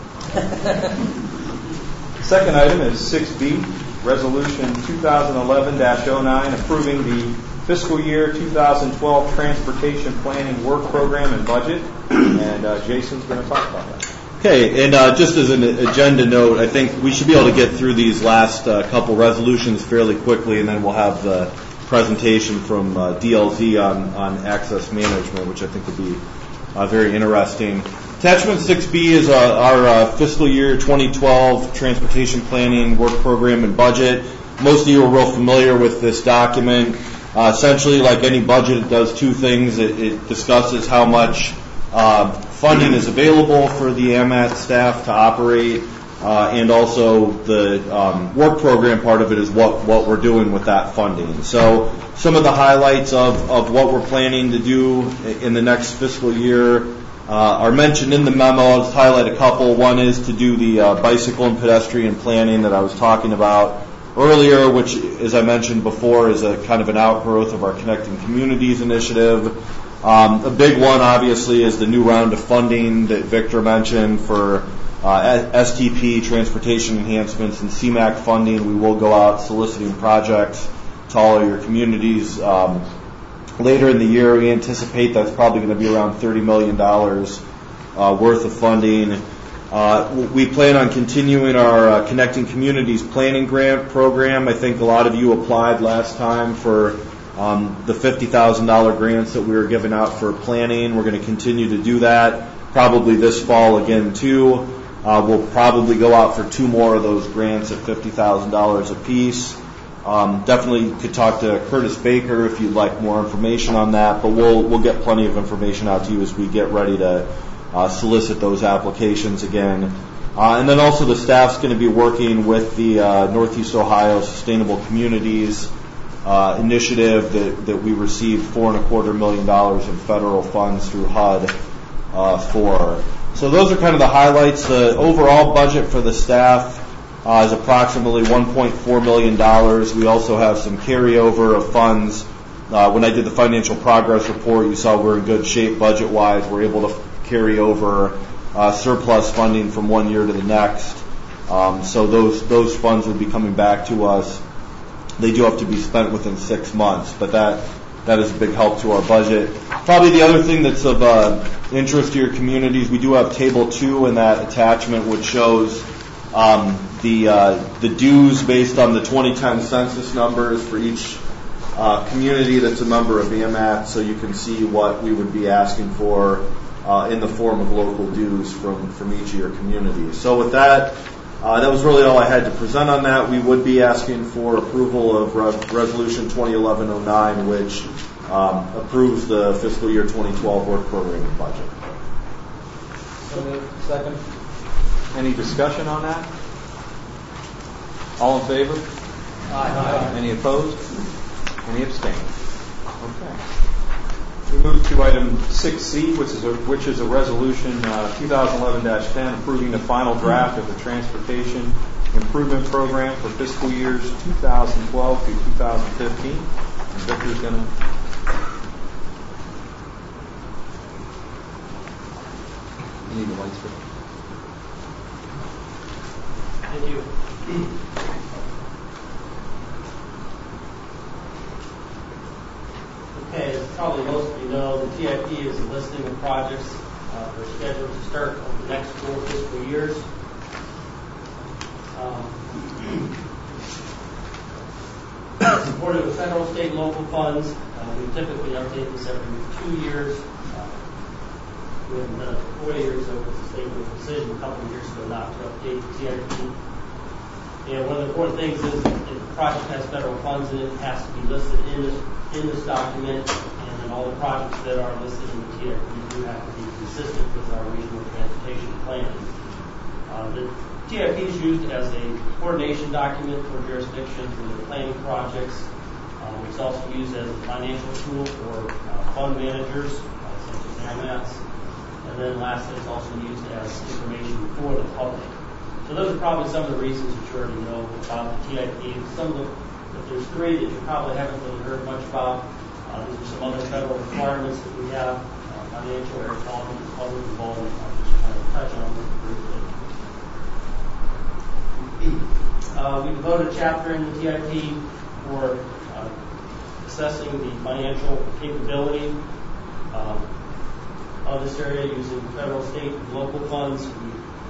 Second item is 6B, Resolution 2011-09, approving the fiscal year 2012 transportation planning work program and budget. And Jason's going to talk about that. Okay, and just as an agenda note, I think we should be able to get through these last couple resolutions fairly quickly, and then we'll have the presentation from DLZ on access management, which I think would be very interesting. Attachment 6B is our fiscal year 2012 transportation planning work program and budget. Most of you are real familiar with this document. Essentially, like any budget, it does two things. It discusses how much funding is available for the AMAT staff to operate, and also the work program part of it is what we're doing with that funding. So some of the highlights of what we're planning to do in the next fiscal year are mentioned in the memo. I'll just highlight a couple. One is to do the bicycle and pedestrian planning that I was talking about earlier, which, as I mentioned before, is a kind of an outgrowth of our Connecting Communities initiative. A big one, obviously, is the new round of funding that Victor mentioned for STP, transportation enhancements, and CMAQ funding. We will go out soliciting projects to all of your communities. Later in the year, we anticipate that's probably going to be around $30 million worth of funding. We plan on continuing our Connecting Communities Planning Grant program. I think a lot of you applied last time for the $50,000 grants that we were giving out for planning. We're going to continue to do that, probably this fall again too. We'll probably go out for 2 more of those grants at $50,000 a piece. Definitely could talk to Curtis Baker if you'd like more information on that, but we'll get plenty of information out to you as we get ready to solicit those applications again. And then also the staff's going to be working with the Northeast Ohio Sustainable Communities initiative that we received $4.25 million in federal funds through HUD for. So those are kind of the highlights. The overall budget for the staff is approximately $1.4 million. We also have some carryover of funds. When I did the financial progress report, you saw we're in good shape budget-wise. We're able to carry over surplus funding from one year to the next. So those funds would be coming back to us. They do have to be spent within 6 months, but that is a big help to our budget. Probably the other thing that's of interest to your communities, we do have Table 2 in that attachment, which shows the dues based on the 2010 census numbers for each community that's a member of AMAT, so you can see what we would be asking for in the form of local dues from each of your communities. So with that, that was really all I had to present on that. We would be asking for approval of Resolution 2011-09, which approves the fiscal year 2012 work program and budget. Second. Any discussion on that? All in favor? Aye. Any opposed? Any abstain? Okay. We move to item 6C, which is a resolution 2011-10 approving the final draft of the Transportation Improvement Program for fiscal years 2012 through 2015. And Victor's going to... You need the lights for that. Thank you. Okay, as probably most of you know, the TIP is a listing of projects that are scheduled to start over the next 4 fiscal years. Supported with federal, state, and local funds. We typically update this every 2 years. We haven't done it for 4 years, so it's a state decision a couple of years ago not to update the TIP. And one of the important things is if the project has federal funds in it, it has to be listed in this document, and then all the projects that are listed in the TIP do have to be consistent with our regional transportation plan. The TIP is used as a coordination document for jurisdictions when they're planning projects. It's also used as a financial tool for fund managers, such as AMATs. And then lastly, it's also used as information for the public. So those are probably some of the reasons that you already know about the TIP. If there's 3 that you probably haven't really heard much about, these are some other federal requirements that we have, financial, air quality, public involvement. I'll just kind of touch on them briefly. We devoted a chapter in the TIP for assessing the financial capability of this area using federal, state, and local funds. We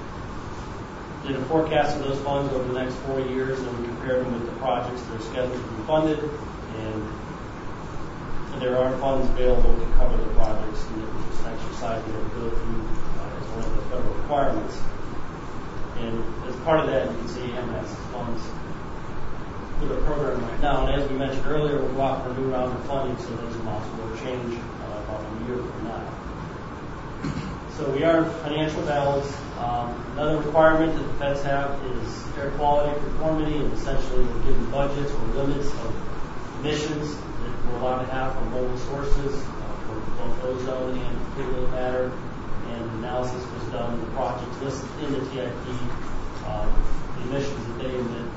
did a forecast of those funds over the next 4 years, and we compared them with the projects that are scheduled to be funded, and there are funds available to cover the projects, and it was just an exercise we had to go through as one of the federal requirements. And as part of that, you can see AMS funds for the program right now. And as we mentioned earlier, we'll go out for a new round of funding, so those amounts will change about a year from now. So we are in financial balance. Another requirement that the feds have is air quality conformity, and essentially we're given budgets or limits of emissions that we're allowed to have from mobile sources for both ozone and particulate matter. And analysis was done in the projects listed in the TIP. The emissions that they emit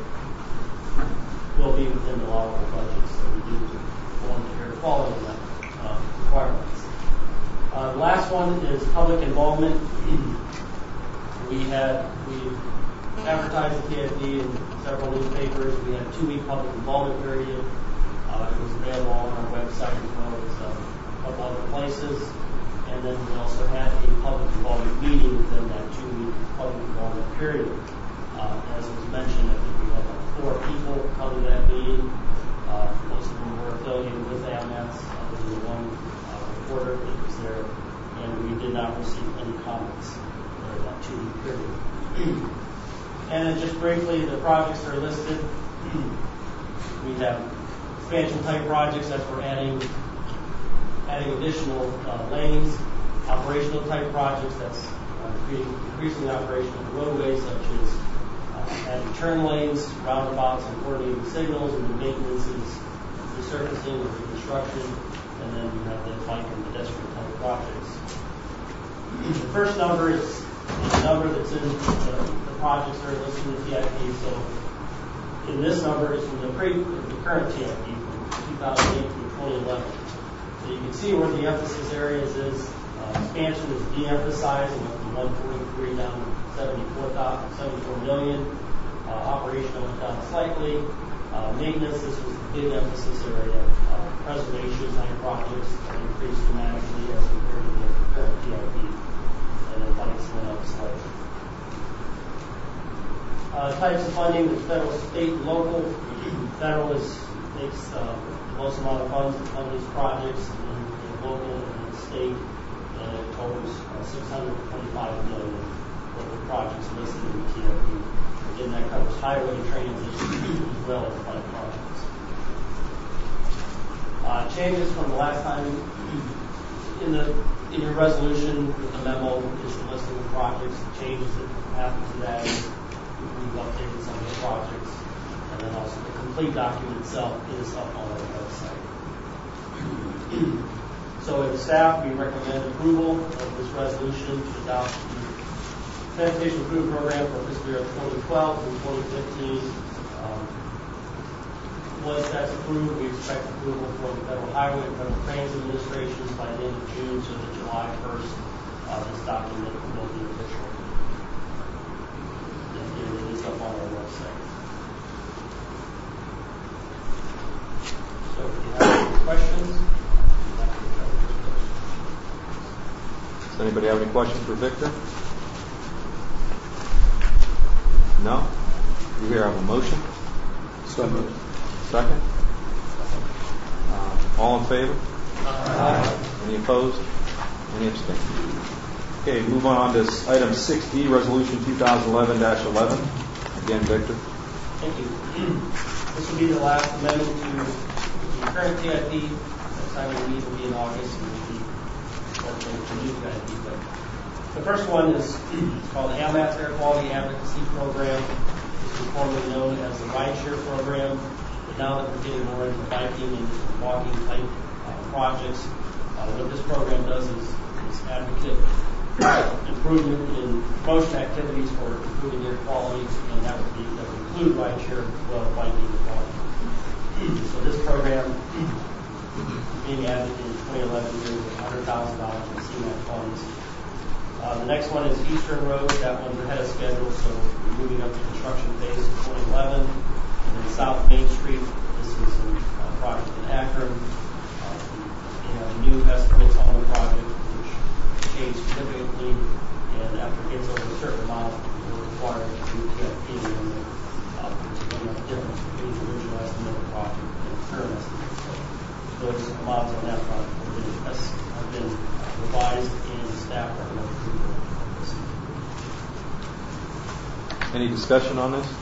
will be within the allowable budget, so we do want to air quality requirements. The last one is public involvement. We advertised the TIP in several newspapers. We had a 2-week public involvement period. It was available on our website as well as a couple other places. And then we also had a public involvement meeting within that 2-week public involvement period. As was mentioned, I think we had like 4 people come to that meeting. Most of them were affiliated with AMS. There was one reporter that was there, and we did not receive any comments during that 2-week period. And then just briefly, the projects are listed. We have expansion type projects that we're adding additional lanes, operational type projects that's increasing the operation of the roadways, such as adding turn lanes, roundabouts, and coordinating signals, and the maintenance is resurfacing or reconstruction, and then you have the bike and pedestrian type projects. The first number is the number that's in the projects that are listed in the TIP. So in this number is from the current TIP from 2008 through 2011. So you can see where the emphasis areas is. Expansion is de-emphasized and went from 143 down to 74 million. Operational went down slightly. Maintenance, this was the big emphasis area. Preservation type projects increased dramatically as compared to the current TIP. And then bikes went up slightly. Types of funding, there's federal, state, and local. Federal takes the most amount of funds to fund these projects, and local and state, and it totals $625 million for the projects listed in the TIP. Again, that covers highway transit as well as bike projects. Changes from the last time in your resolution with the memo is the listing of projects. The changes that happened to that is we've updated some of the projects, and then also the complete document itself is up on our website. So as staff, we recommend approval of this resolution to adopt the Transportation Improvement Program for fiscal year 2012 through 2015. Once that's approved, we expect approval from the Federal Highway and Federal Transit Administrations by the end of June, so that July 1st, this document will be official. And it is up on our website. So if you have any questions, does anybody have any questions for Victor? No? You here have a motion? So Second? All in favor? Aye. Any opposed? Any abstained? Okay, move on to item 6D, Resolution 2011-11. Again, Victor. Thank you. This will be the last amendment to the current TIP. Next time we meet will be in August, and we'll be working with the new TIP. But the first one is called the AMATS Air Quality Advocacy Program. This was formerly known as the Rideshare Program. But now that we're getting more into biking and walking type projects, what this program does is advocate improvement in promotion activities for improving air quality, and that would include rideshare as well as biking and walking. So this program being advocated in 2011 here with $100,000 in CMAQ funds. The next one is Eastern Road. That one's ahead of schedule, so we're moving up to construction phase in 2011. And then South Main Street, this is a project in Akron. We have new estimates on the project, which changed significantly, and after it gets over a certain amount, we're required between the original estimate of cost and the current estimate. So those amounts on that front have been revised and staff recommends approval of this. Any discussion on this?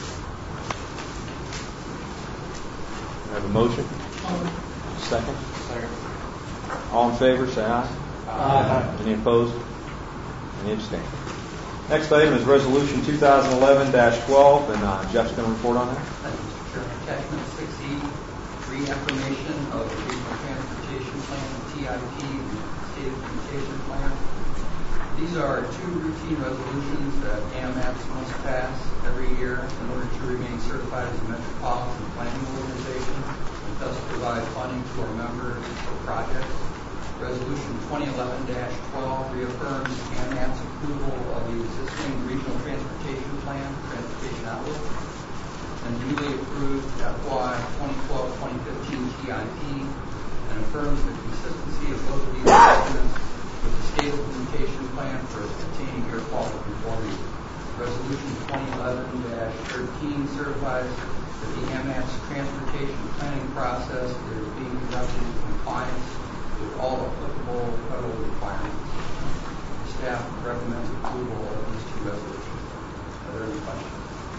I have a motion? Second? Second. All in favor, say aye. Aye. Any opposed? Any abstain? Next item is Resolution 2011-12, and Jeff's going to report on that. Thank you, Mr. Chairman. Attachment 6E, reaffirmation of the Regional Transportation Plan, TIP, and State Implementation Plan. These are two routine resolutions that AMAPS must pass every year in order to remain certified as a metropolitan planning organization and thus provide funding to our members for projects. Resolution 2011-12 reaffirms AMAP's approval of the existing Regional Transportation Plan, Transportation Outlook, and newly approved FY 2012-2015 TIP, and affirms the consistency of both of these documents with the State Implementation Plan for obtaining air quality conformity. Resolution 2011-13 certifies that the AMAP's transportation planning process is being conducted in compliance with all applicable federal requirements. Staff recommends approval of these two resolutions. Are there any questions?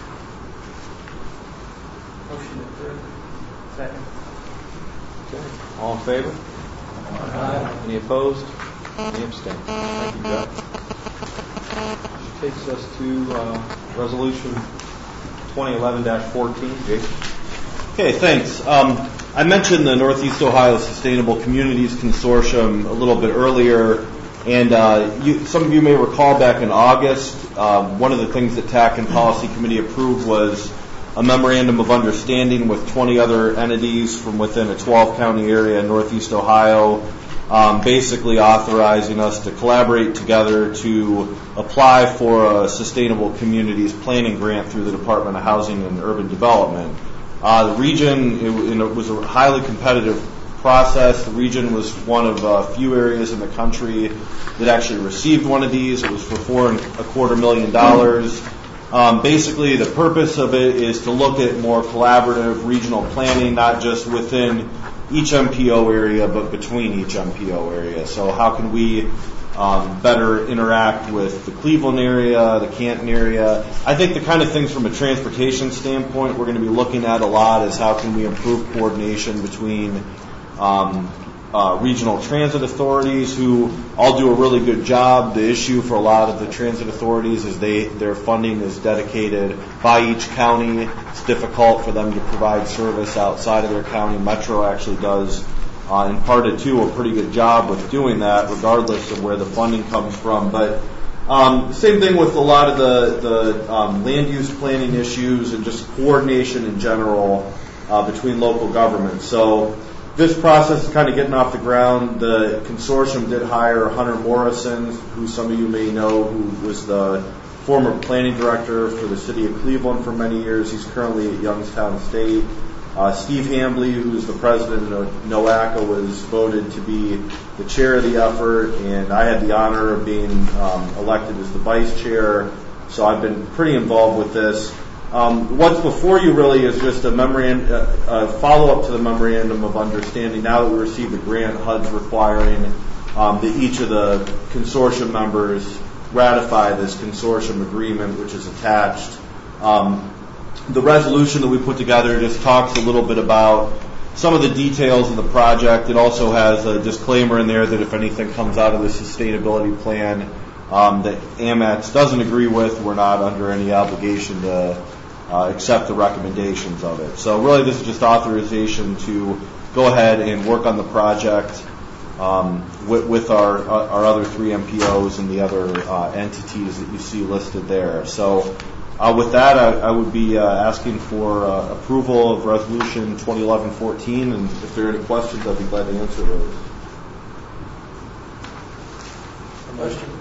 Motion approved. Second. Okay. All in favor? Aye. Any opposed? Any abstain? Thank you, Jeff. Which takes us to Resolution 2011-14. Jason? Okay, thanks. I mentioned the Northeast Ohio Sustainable Communities Consortium a little bit earlier, and some of you may recall back in August, one of the things that TAC and Policy Committee approved was a memorandum of understanding with 20 other entities from within a 12-county area in Northeast Ohio, basically authorizing us to collaborate together to apply for a Sustainable Communities Planning Grant through the Department of Housing and Urban Development. The region, it was a highly competitive process. The region was one of a few areas in the country that actually received one of these. It was for $4.25 million. Basically, the purpose of it is to look at more collaborative regional planning, not just within each MPO area, but between each MPO area. So how can we better interact with the Cleveland area, the Canton area? I think the kind of things from a transportation standpoint we're going to be looking at a lot is how can we improve coordination between regional transit authorities, who all do a really good job. The issue for a lot of the transit authorities is their funding is dedicated by each county. It's difficult for them to provide service outside of their county. Metro actually does, in part of two, a pretty good job with doing that, regardless of where the funding comes from. But same thing with a lot of the land use planning issues and just coordination in general between local governments. So this process is kind of getting off the ground. The consortium did hire Hunter Morrison, who some of you may know, who was the former planning director for the city of Cleveland for many years. He's currently at Youngstown State. Steve Hambley, who is the president of NOACA, was voted to be the chair of the effort, and I had the honor of being elected as the vice chair. So I've been pretty involved with this. What's before you really is just a follow-up to the memorandum of understanding. Now that we received the grant, HUD's requiring that each of the consortium members ratify this consortium agreement, which is attached. The resolution that we put together just talks a little bit about some of the details of the project. It also has a disclaimer in there that if anything comes out of the sustainability plan that AMATS doesn't agree with, we're not under any obligation to accept the recommendations of it. So really this is just authorization to go ahead and work on the project with our other three MPOs and the other entities that you see listed there. So with that, I would be asking for approval of Resolution 2011-14, and if there are any questions, I'd be glad to answer those. Question?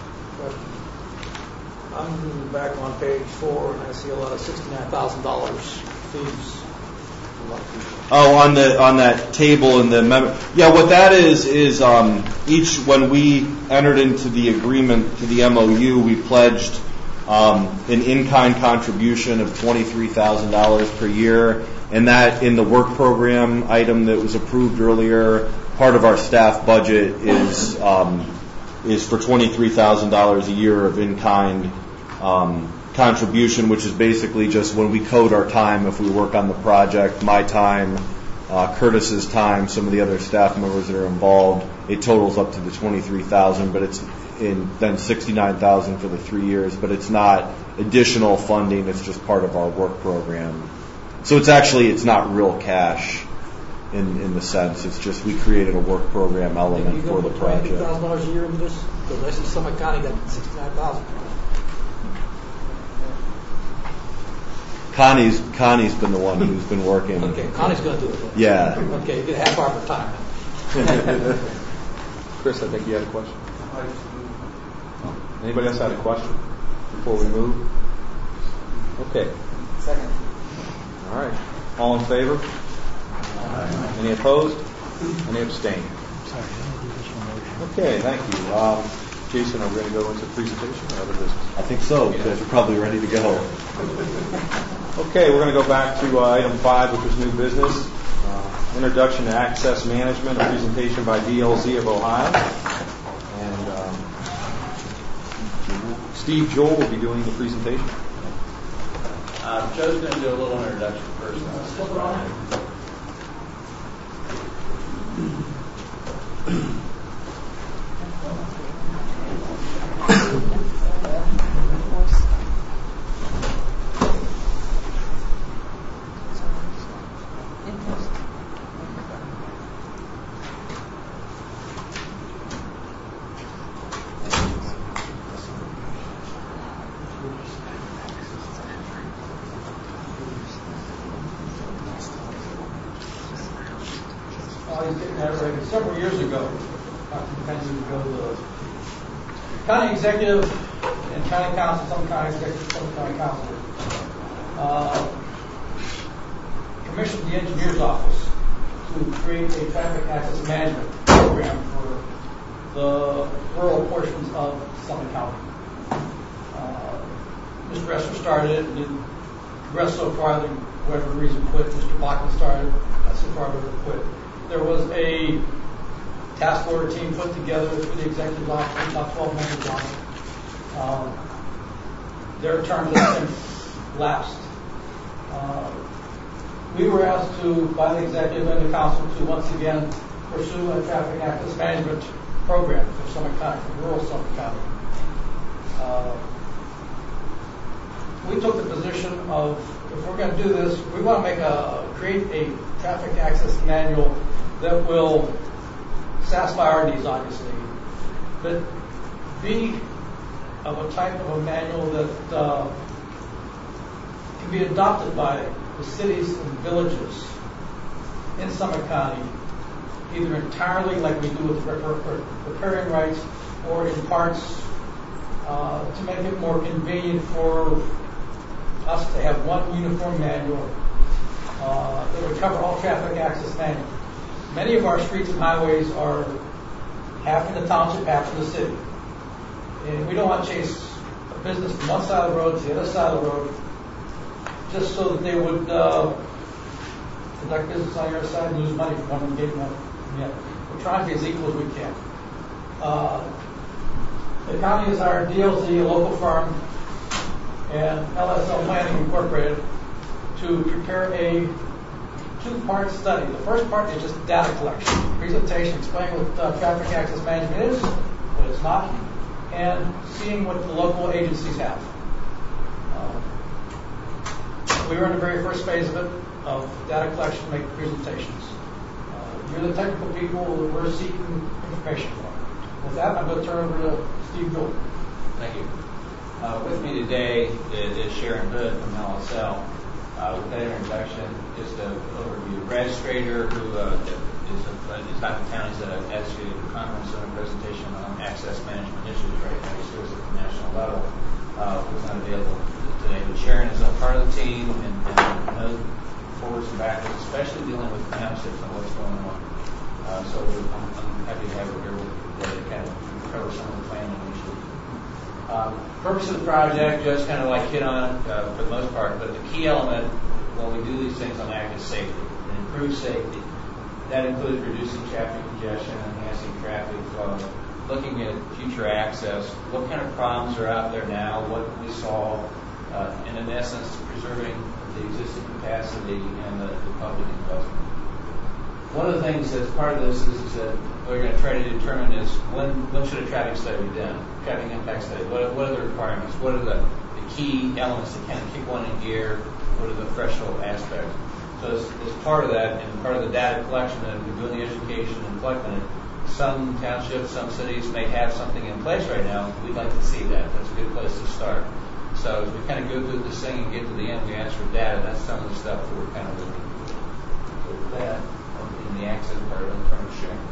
I'm back on page 4, and I see a lot of $69,000 fees. Oh, on that table in the memo. Yeah, what that is when we entered into the agreement to the MOU, we pledged an in-kind contribution of $23,000 per year, and that in the work program item that was approved earlier, part of our staff budget is for $23,000 a year of in-kind contribution, which is basically just when we code our time, if we work on the project, my time, Curtis's time, some of the other staff members that are involved, it totals up to the $23,000, but it's then $69,000 for the 3 years, but it's not additional funding, it's just part of our work program. So it's not real cash in the sense, it's just we created a work program element for the project. You going to put $20,000 a year into this? Because I see Summit County got $69,000. Connie's been the one who's been working. Okay, Connie's going to do it. Yeah. Okay, you get half our time. Chris, I think you had a question. Anybody else had a question before we move? Okay. Second. All right. All in favor? Any opposed? Any abstain? Okay, thank you. Jason, are we going to go into presentation or other business? I think so, because we're probably ready to go. Okay, we're going to go back to item 5, which is new business. Introduction to Access Management, a presentation by DLZ of Ohio. And Steve Joel will be doing the presentation. Joe's going to do a little introduction first. Several years ago, the county executive and county council, some county executive, some county council, commissioned the engineer's office to create a traffic access management program for the rural portions of Summit County. Mr. Resser started it and didn't progress so far that, for whatever reason, quit. Mr. Bachman started, got so far that he quit. There was a task order team put together through the executive office, about 12 members on it. Their terms have since lapsed. We were asked to, by the executive and the council, to once again pursue a traffic access management program for Summit County, for rural Summit County. We took the position of, if we're going to do this, we want to create a traffic access manual that will satisfy our needs, obviously, but be of a type of a manual that can be adopted by the cities and villages in Summit County, either entirely like we do with riparian rights, or in parts to make it more convenient for us to have one uniform manual that would cover all traffic access management. Many of our streets and highways are half in the township, half in the city. And we don't want to chase a business from one side of the road to the other side of the road just so that they would conduct business on your side and lose money from one and getting one from the other. We're trying to be as equal as we can. The county is our DLZ, a local firm, and LSL Planning Incorporated to prepare a two-part study. The first part is just data collection, presentation, explaining what traffic access management is, what it's not, and seeing what the local agencies have. We were in the very first phase of it, of data collection, making presentations. You're the technical people that we're seeking information from. With that, I'm going to turn over to Steve Gould. Thank you. With me today is Sharon Hood from LSL. With that introduction, just an overview. Brad Strader, who is not the county's advocated for conference and a presentation on access management issues right now. He serves at the national level. Was not available today, but Sharon is a part of the team and knows forwards and backwards, especially dealing with townships and what's going on. So I'm happy to have her here today to kind of cover some of the planning issues. Purpose of the project, just kind of like hit on for the most part, but the key element when we do these things on ACT is safety, and improve safety. That includes reducing traffic congestion, enhancing traffic flow, looking at future access, what kind of problems are out there now, what we solve, and in essence, preserving the existing capacity and the public investment. One of the things that's part of this is that we're going to try to determine is when should a traffic study be done, traffic impact study, what are the requirements, what are the key elements that kind of kick one in gear, what are the threshold aspects. So as part of that, and part of the data collection and we're doing the education and collecting it, some townships, some cities may have something in place right now. We'd like to see that. That's a good place to start. So as we kind of go through this thing and get to the end, we ask for data. That's some of the stuff that we're kind of looking for. So with that, in the access part, I'm trying to share.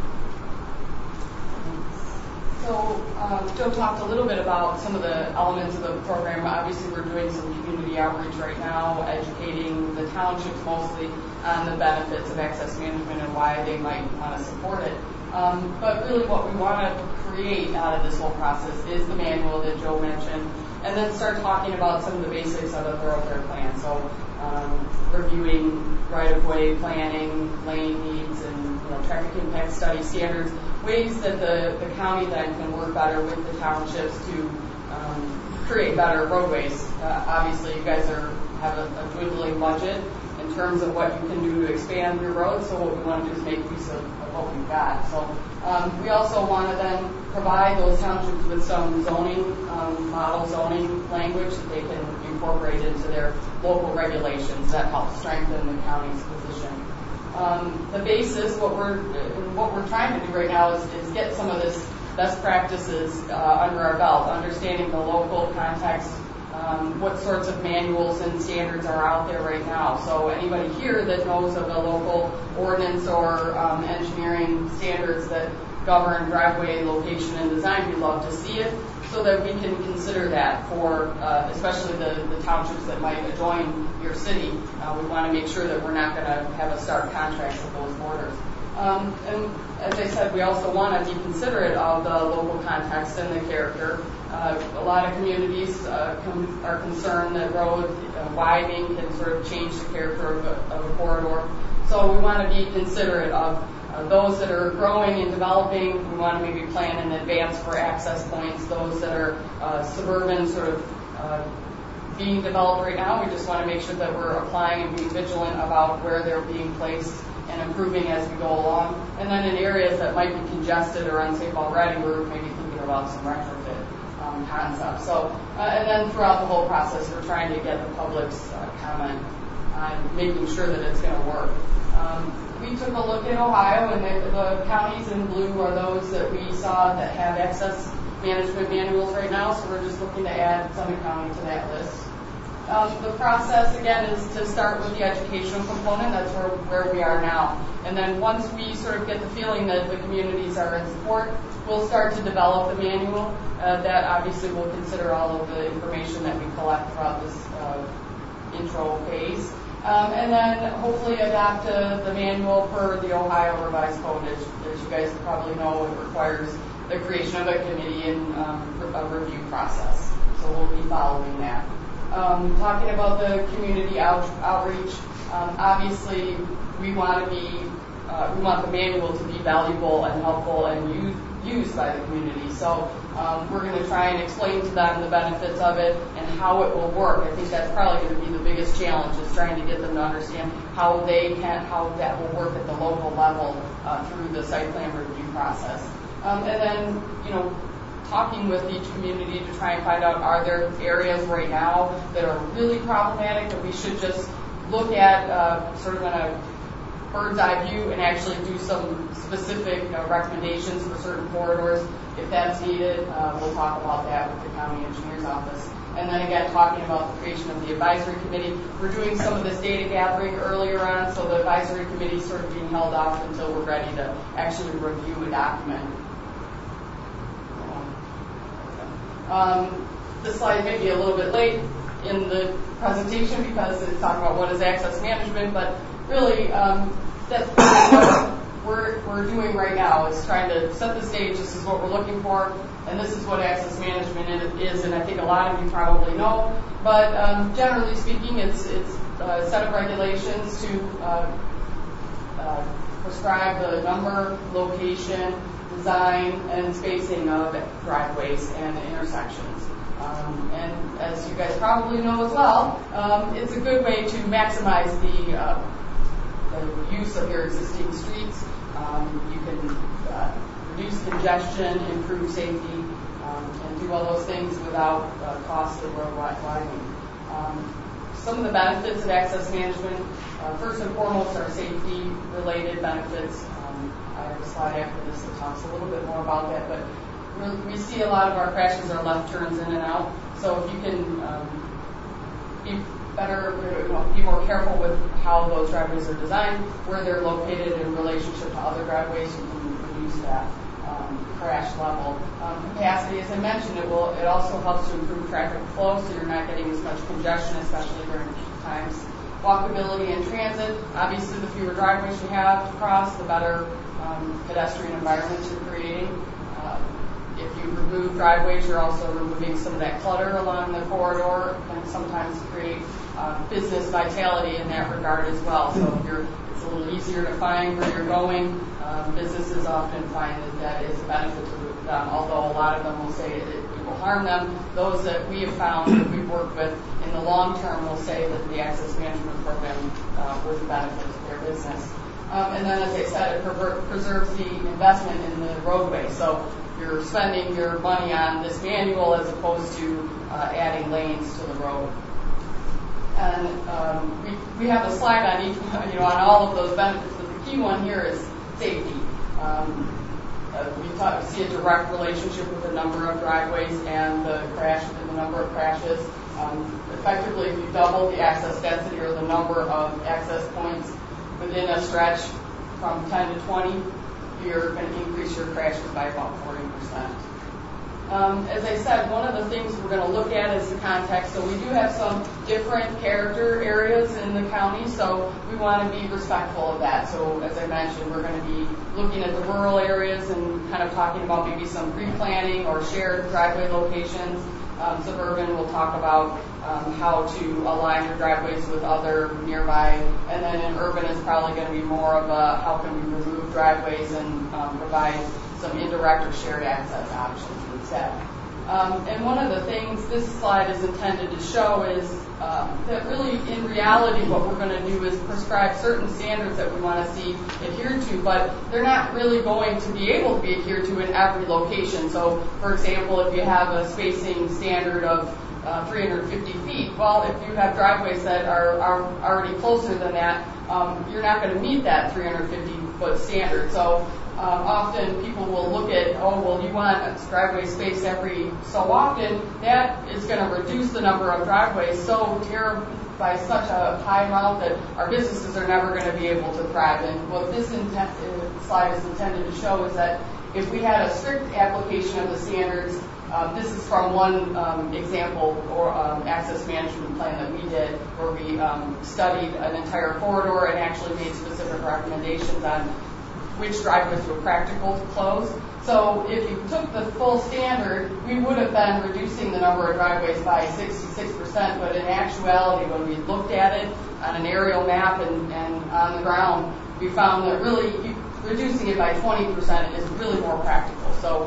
So Joe talked a little bit about some of the elements of the program. Obviously, we're doing some community outreach right now, educating the townships mostly on the benefits of access management and why they might want to support it. But really what we want to create out of this whole process is the manual that Joe mentioned, and then start talking about some of the basics of a thoroughfare plan. So reviewing right-of-way planning, lane needs, and traffic impact study standards, ways that the county then can work better with the townships to create better roadways. Obviously, you guys have a dwindling budget in terms of what you can do to expand your roads, so what we want to do is make use of what we've got. So we also want to then provide those townships with some zoning, model zoning language that they can incorporate into their local regulations that help strengthen the county's position. The basis, what we're trying to do right now is get some of this best practices under our belt, understanding the local context, what sorts of manuals and standards are out there right now. So anybody here that knows of a local ordinance or engineering standards that govern driveway location and design, we'd love to see it so that we can consider that for especially the townships that might adjoin your city. We want to make sure that we're not going to have a stark contrast with those borders. And as I said, we also want to be considerate of the local context and the character. A lot of communities are concerned that road widening can sort of change the character of a corridor. So we want to be considerate of those that are growing and developing. We want to maybe plan in advance for access points. Those that are suburban, sort of being developed right now, we just want to make sure that we're applying and being vigilant about where they're being placed and improving as we go along. And then in areas that might be congested or unsafe already, we're maybe thinking about some retrofit concepts. So, and then throughout the whole process, we're trying to get the public's comment on making sure that it's going to work. We took a look at Ohio, and the counties in blue are those that we saw that have access management manuals right now, so we're just looking to add Summit County to that list. The process, again, is to start with the educational component. That's where we are now. And then once we sort of get the feeling that the communities are in support, we'll start to develop the manual. That obviously will consider all of the information that we collect throughout this intro phase. And then hopefully adopt the manual per the Ohio Revised Code. As you guys probably know, it requires the creation of a committee and a review process. So we'll be following that. Talking about the community outreach, obviously we want the manual to be valuable and helpful and used by the community. So we're going to try and explain to them the benefits of it and how it will work. I think that's probably going to be the biggest challenge, is trying to get them to understand how that will work at the local level through the site plan review process. And then, talking with each community to try and find out, are there areas right now that are really problematic that we should just look at sort of in a bird's eye view and actually do some specific recommendations for certain corridors. If that's needed, we'll talk about that with the county engineer's office. And then again, talking about the creation of the advisory committee. We're doing some of this data gathering earlier on, so the advisory committee is sort of being held off until we're ready to actually review a document. This slide may be a little bit late in the presentation because it's talking about what is access management, but really that's we're doing right now is trying to set the stage. This is what we're looking for, and this is what access management is. And I think a lot of you probably know, but generally speaking, it's a set of regulations to prescribe the number, location, design, and spacing of driveways and intersections. And as you guys probably know as well, it's a good way to maximize the use of your existing streets. You can reduce congestion, improve safety, and do all those things without cost of road widening. Some of the benefits of access management, first and foremost, are safety-related benefits. I have a slide after this that talks a little bit more about that, but we see a lot of our crashes are left turns in and out. So if you can be more careful with how those driveways are designed, where they're located in relationship to other driveways, you can reduce that crash level. Capacity, as I mentioned, it also helps to improve traffic flow, so you're not getting as much congestion, especially during peak times. Walkability and transit, obviously the fewer driveways you have to cross, the better pedestrian environments you're creating. If you remove driveways, you're also removing some of that clutter along the corridor, and sometimes create business vitality in that regard as well. So it's a little easier to find where you're going. Businesses often find that is a benefit to them, although a lot of them will say it will harm them. Those that we have found that we've worked with in the long term will say that the access management program was a benefit to their business. And then, as I said, it preserves the investment in the roadway. So you're spending your money on this manual as opposed to adding lanes to the road. And we have a slide on each, on all of those benefits, but the key one here is safety. We see a direct relationship with the number of driveways and the number of crashes. Effectively, if you double the access density or the number of access points within a stretch from 10 to 20, you're going to increase your crashes by about 40%. As I said, one of the things we're going to look at is the context. So we do have some different character areas in the county, so we want to be respectful of that. So as I mentioned, we're going to be looking at the rural areas and kind of talking about maybe some pre-planning or shared driveway locations. Suburban, we'll talk about how to align your driveways with other nearby. And then in urban, it's probably going to be more of a how can we remove driveways and provide some indirect or shared access options instead. And one of the things this slide is intended to show is that really, in reality, what we're going to do is prescribe certain standards that we want to see adhered to, but they're not really going to be able to be adhered to in every location. So, for example, if you have a spacing standard of 350 feet, well, if you have driveways that are already closer than that, you're not going to meet that 350-foot standard. So often people will look at, you want a driveway space every so often. That is going to reduce the number of driveways by such a high amount that our businesses are never going to be able to thrive. And what this slide is intended to show is that if we had a strict application of the standards, this is from one example or access management plan that we did where we studied an entire corridor and actually made specific recommendations on which driveways were practical to close. So if you took the full standard, we would have been reducing the number of driveways by 66%, but in actuality, when we looked at it on an aerial map and on the ground, we found that really reducing it by 20% is really more practical. So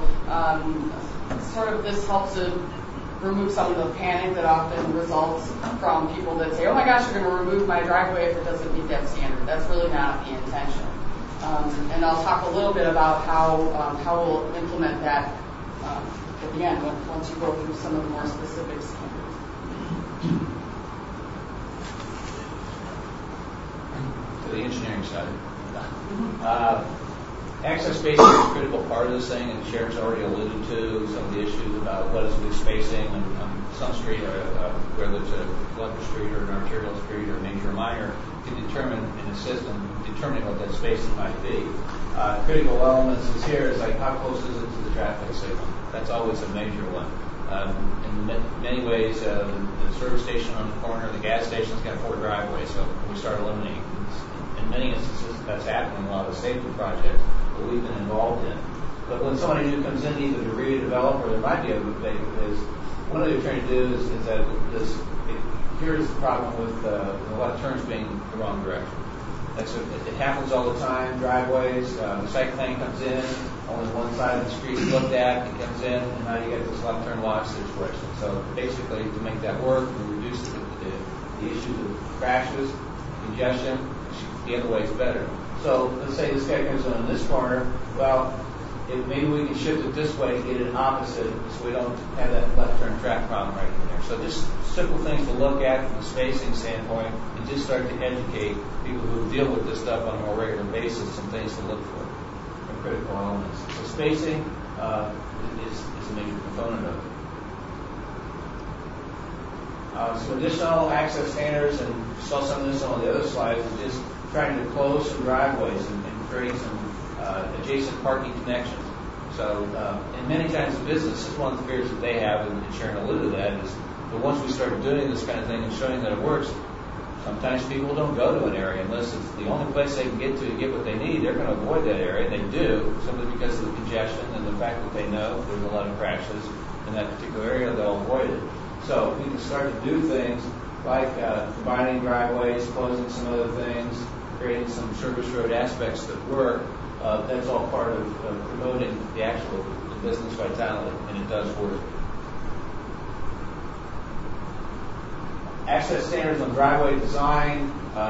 this helps to remove some of the panic that often results from people that say, oh my gosh, you're going to remove my driveway if it doesn't meet that standard. That's really not the intention. And I'll talk a little bit about how we'll implement that at the end, once you go through some of the more specific standards. To the engineering side. Access spacing is a critical part of this thing, and Sharon's already alluded to some of the issues about what is good spacing on some street, whether it's a collector street or an arterial street or major or minor, can determine in a system, determining what that spacing might be. Critical elements is here is like how close is it to the traffic signal. That's always a major one. In many ways, the service station on the corner, the gas station's got 4 driveways, so we start eliminating. In many instances, that's happening in a lot of safety projects that we've been involved in. But when somebody new comes in, either to redevelop or there might be a is one of the they're trying to do is that here's the problem with the left turns being the wrong direction. It happens all the time. Driveways, the site plan comes in, only one side of the street is looked at, it comes in, and now you get this left turn lock situation. So basically, to make that work, we reduce the issues of crashes, congestion. The other way is better. So let's say this guy comes in this corner. Well, maybe we can shift it this way to get it opposite, so we don't have that left turn track problem right in there. So just simple things to look at from a spacing standpoint, and just start to educate people who deal with this stuff on a more regular basis, some things to look for and critical elements. So spacing is a major component of it. Some additional access standards, and you saw some of this on the other slides, is just trying to close some driveways and creating some adjacent parking connections. So, and many times in business, this is one of the fears that they have, and Sharon alluded to that, is that once we start doing this kind of thing and showing that it works, sometimes people don't go to an area unless it's the only place they can get to get what they need. They're going to avoid that area, and they do, simply because of the congestion and the fact that they know there's a lot of crashes in that particular area, they'll avoid it. So we can start to do things like combining driveways, closing some other things, creating some service road aspects that work. That's all part of promoting the actual business vitality, and it does work. Access standards on driveway design.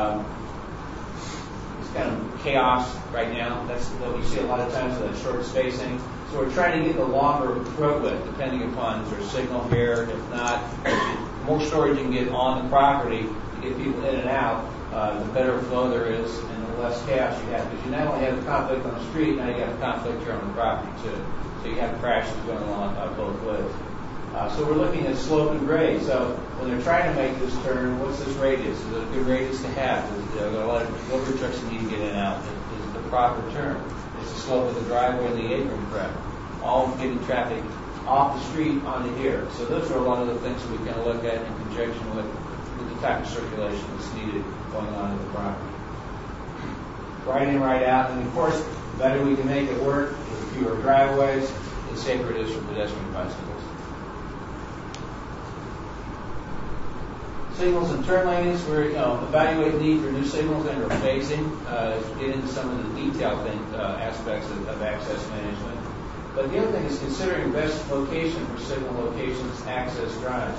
It's kind of chaos right now. That's what you see a lot of times with that short spacing. So we're trying to get the longer road width, depending upon is there a signal here. If not, the more storage you can get on the property to get people in and out, the better flow there is and the less chaos you have. Because you not only have the conflict on the street, now you have a conflict here on the property too. So you have crashes going on both ways. So we're looking at slope and grade. So when they're trying to make this turn, what's this radius? Is it a good radius to have? There are a lot of delivery trucks that need to get in and out. Is it the proper turn? Is the slope of the driveway and the apron correct? All getting traffic off the street onto here. So those are a lot of the things that we can look at in conjunction with the type of circulation that's needed going on in the property. Right in, right out. And of course, the better we can make it work with fewer driveways, the safer it is for pedestrian bicycles. Signals and turn lanes, we're evaluate need for new signals and or phasing, get into some of the detailed aspects of access management. But the other thing is considering best location for signal locations, access drives.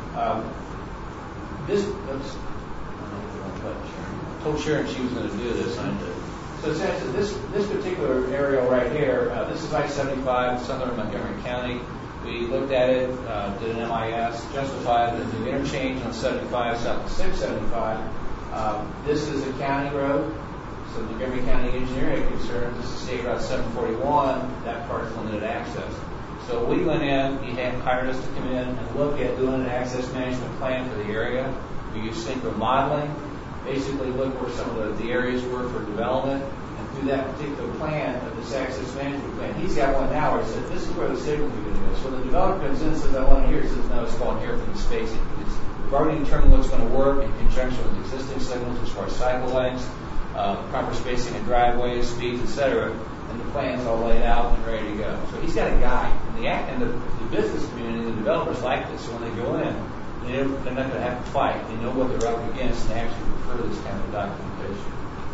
I told Sharon she was going to do this. So essentially, this particular area right here, this is I-75, Southern Montgomery County. We looked at it, did an MIS, justified the new interchange on 75 south of 675. This is a county road, so the Montgomery County engineering concern. This is State Route 741. That part is limited access. So we went in, he hired us to come in and look at doing an access management plan for the area. We used synchro modeling, basically look where some of the areas were for development. Through that particular plan of this access management plan. He's got one now where he said, this is where the signals are going to go. So the developer comes in and says, I want to hear. He says, no, it's going here for the spacing. We've already determined what's going to work in conjunction with existing signals as far as cycle lengths, proper spacing of driveways, speeds, etc. And the plan's all laid out and ready to go. So he's got a guide. And the business community, the developers like this. So when they go in, they're not going to have to fight. They know what they're up against and they actually prefer this kind of documentation.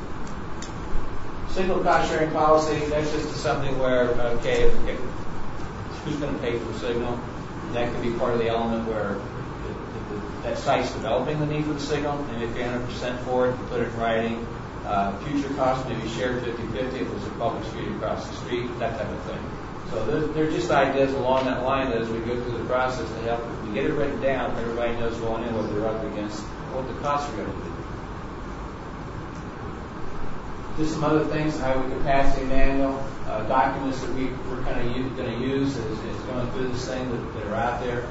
Single cost sharing policy, that's just something where, okay, who's going to pay for the signal? That could be part of the element where that site's developing the need for the signal, and if you're 100% for it, you put it in writing. Future costs may be shared 50-50 if there's a public street across the street, that type of thing. So they're just ideas along that line that as we go through the process to help, if we get it written down, everybody knows going in what they're up against, what the costs are going to be. Just some other things, highway capacity manual, documents that we're kind of going to use as going through this thing that are out there.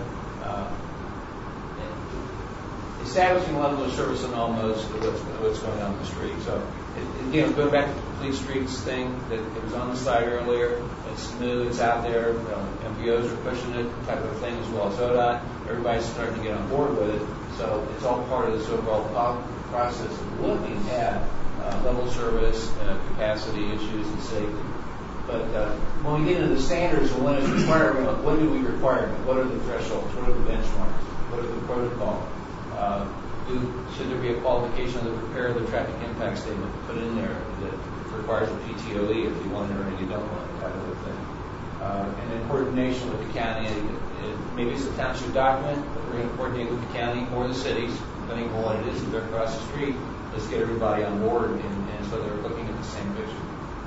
Establishing level of service on all modes of what's going on in the street. So, again, going back to the complete streets thing that was on the slide earlier, it's new, it's out there, MPOs are pushing it, type of thing, as well as ODOT. Everybody's starting to get on board with it. So it's all part of this overall process of looking at level service, capacity issues, and safety. But when we get into the standards and when it's required, when do we require it? What are the thresholds? What are the benchmarks? What are the protocol? Should there be a qualification of the prepare of the traffic impact statement put in there that requires a PTOE if you want it or you don't want it, that other thing. And then coordination with the county. Maybe it's a township document, but we're going to coordinate with the county or the cities, depending on what it is. If they're across the street, let's get everybody on board, and so they're looking at the same picture.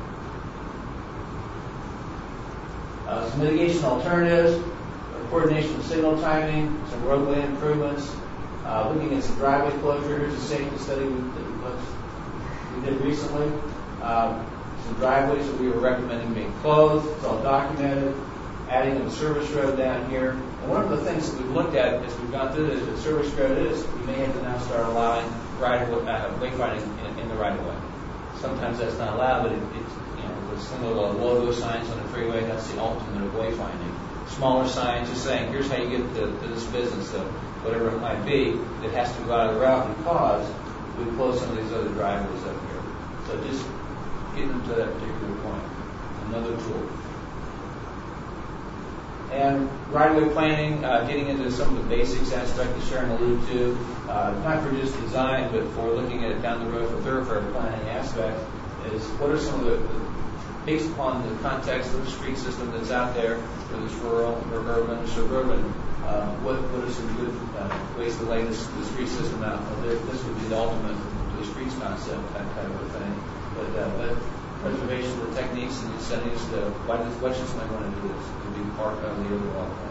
Some mitigation alternatives, coordination of signal timing, some roadway improvements, looking at some driveway closure. Here's a safety study we did recently. Some driveways that we were recommending being closed. It's all documented. Adding a service road down here. And one of the things that we've looked at as we've gone through this, the service road is, we may have to now start allowing wayfinding in the right-of-way. Sometimes that's not allowed, but it's with some of the logo signs on the freeway, that's the ultimate of wayfinding. Smaller signs just saying, here's how you get to this business, whatever it might be, that has to go out of the route because we've closed some of these other driveways up here. So just getting them to that particular point. Another tool. And right-of-way planning, getting into some of the basics aspect that Sharon alluded to, not for just design, but for looking at it down the road for thoroughfare planning aspect, is what are some of the based upon the context of the street system that's out there, whether it's rural or urban or suburban, what are some good ways to lay the street system out? Well, this would be the ultimate to the streets concept, that kind of a thing. But preservation of the techniques and incentives to why should somebody want to do this? It would be part of the overall plan.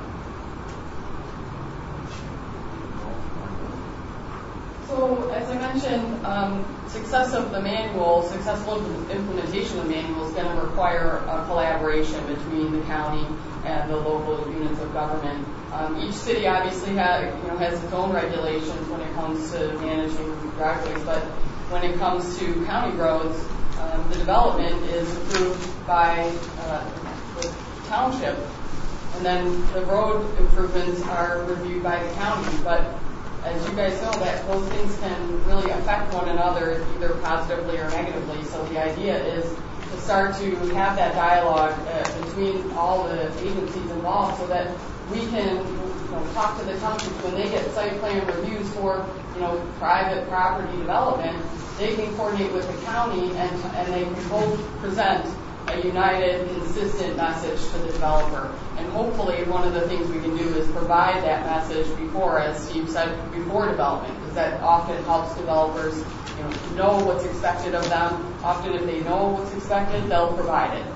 So, as I mentioned, successful implementation of the manual is going to require a collaboration between the county and the local units of government. Each city obviously has its own regulations when it comes to managing driveways, but when it comes to county roads, the development is approved by the township, and then the road improvements are reviewed by the county. But as you guys know, that those things can really affect one another, either positively or negatively. So the idea is to start to have that dialogue between all the agencies involved, so that we can talk to the townships when they get site plan reviews for private property development. They can coordinate with the county, and they can both present a united, consistent message to the developer. And hopefully one of the things we can do is provide that message before, as Steve said, before development, because that often helps developers know what's expected of them. Often if they know what's expected, they'll provide it.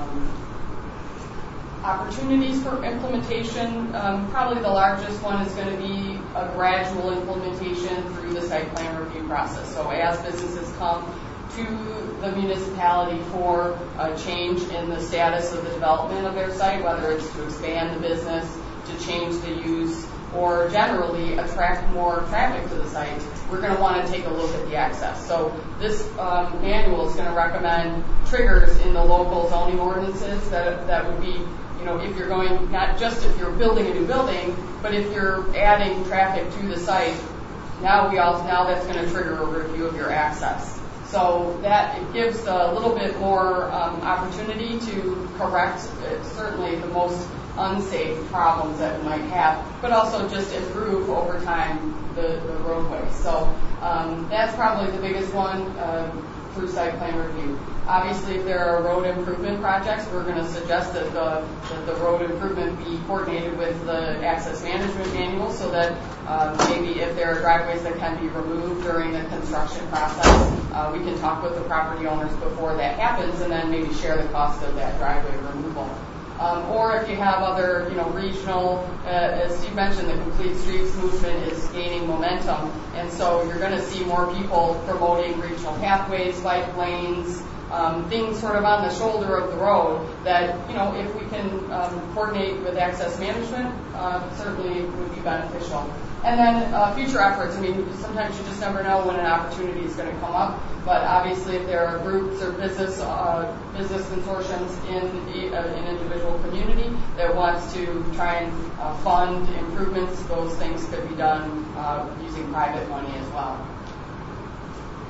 Opportunities for implementation, probably the largest one is going to be a gradual implementation through the site plan review process. So as businesses come to the municipality for a change in the status of the development of their site, whether it's to expand the business, to change the use, or generally attract more traffic to the site, we're going to want to take a look at the access. So this manual is going to recommend triggers in the local zoning ordinances that would be, if you're going, not just if you're building a new building, but if you're adding traffic to the site, now that's going to trigger a review of your access. So that it gives a little bit more opportunity to correct certainly the most unsafe problems that we might have, but also just improve over time the roadway. So that's probably the biggest one through site plan review. Obviously, if there are road improvement projects, we're going to suggest that the road improvement be coordinated with the access management manual, so that maybe if there are driveways that can be removed during the construction process, we can talk with the property owners before that happens, and then maybe share the cost of that driveway removal. Or if you have other, regional, as Steve mentioned, the Complete Streets movement is gaining momentum, and so you're going to see more people promoting regional pathways, bike lanes, things sort of on the shoulder of the road that, if we can coordinate with access management, certainly would be beneficial. And then future efforts. Sometimes you just never know when an opportunity is going to come up, but obviously if there are groups or business consortiums in an individual community that wants to try and fund improvements, those things could be done using private money as well.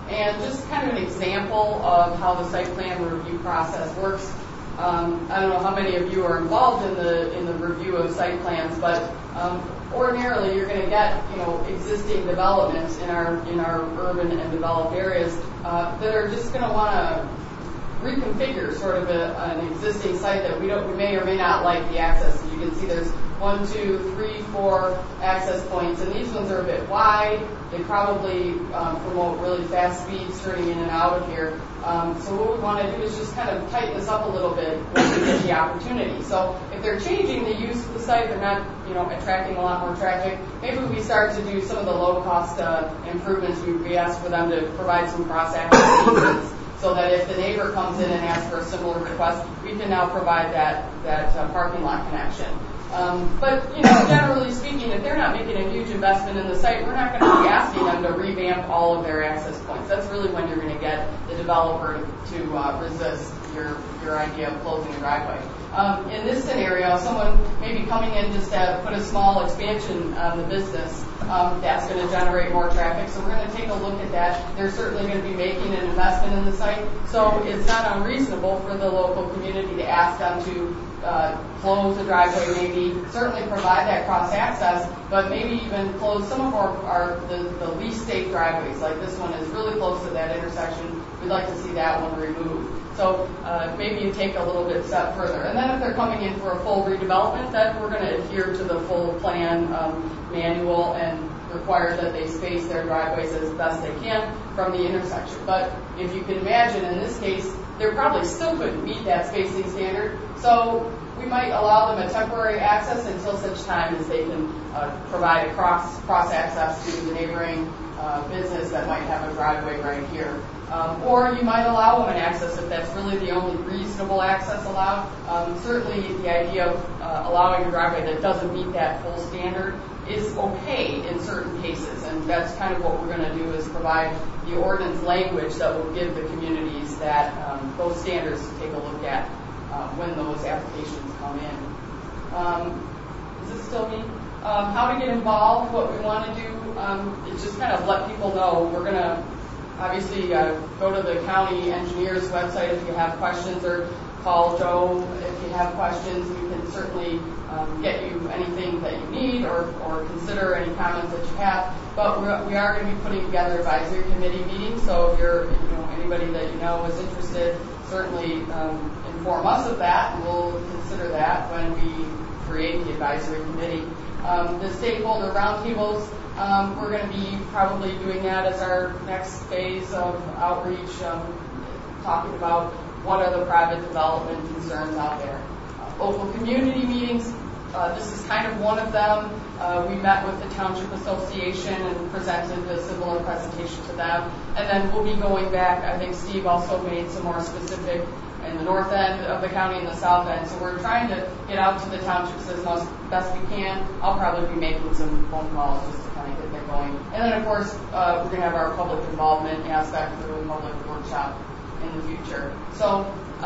And just kind of an example of how the site plan review process works. I don't know how many of you are involved in the review of site plans, but ordinarily you're going to get existing developments in our urban and developed areas that are just going to want to reconfigure sort of an existing site that we may or may not like the access. You can see there's 1, 2, 3, 4 access points, and these ones are a bit wide. They probably promote really fast speeds turning in and out of here. So what we want to do is just kind of tighten this up a little bit when we get the opportunity. So if they're changing the use of the site, they're not attracting a lot more traffic, maybe we start to do some of the low-cost improvements. We ask for them to provide some cross-access easements, so that if the neighbor comes in and asks for a similar request, we can now provide that parking lot connection. But generally speaking, if they're not making a huge investment in the site, we're not going to be asking them to revamp all of their access points. That's really when you're going to get the developer to resist your idea of closing a driveway. In this scenario, someone may be coming in just to put a small expansion on the business. That's going to generate more traffic, so we're going to take a look at that. They're certainly going to be making an investment in the site, so it's not unreasonable for the local community to ask them to close the driveway, maybe certainly provide that cross-access, but maybe even close some of the least safe driveways. Like this one is really close to that intersection. We'd like to see that one removed. So maybe you take a little bit step further. And then if they're coming in for a full redevelopment, then we're going to adhere to the full plan manual and require that they space their driveways as best they can from the intersection. But if you can imagine, in this case, they probably still couldn't meet that spacing standard. So we might allow them a temporary access until such time as they can provide a cross access to the neighboring business that might have a driveway right here. Or you might allow them an access if that's really the only reasonable access allowed. Certainly the idea of allowing a driveway that doesn't meet that full standard is okay in certain cases, and that's kind of what we're going to do is provide the ordinance language that will give the communities that those standards to take a look at when those applications come in. Is this still me? How to get involved, what we want to do is just kind of let people know. We're going to obviously go to the county engineer's website if you have questions, or call Joe if you have questions. We can certainly get you anything that you need or consider any comments that you have. But we are going to be putting together advisory committee meetings, so if you're anybody that you know is interested, certainly inform us of that, and we'll consider that when we create the advisory committee. The stakeholder roundtables, we're going to be probably doing that as our next phase of outreach, talking about what are the private development concerns out there. Local community meetings, this is kind of one of them. We met with the Township Association and presented a similar presentation to them. And then we'll be going back, I think Steve also made some more specific in the north end of the county and the south end. So we're trying to get out to the townships as best we can. I'll probably be making some phone calls just to kind of get that going. And then, of course, we're going to have our public involvement aspect through a public workshop in the future. So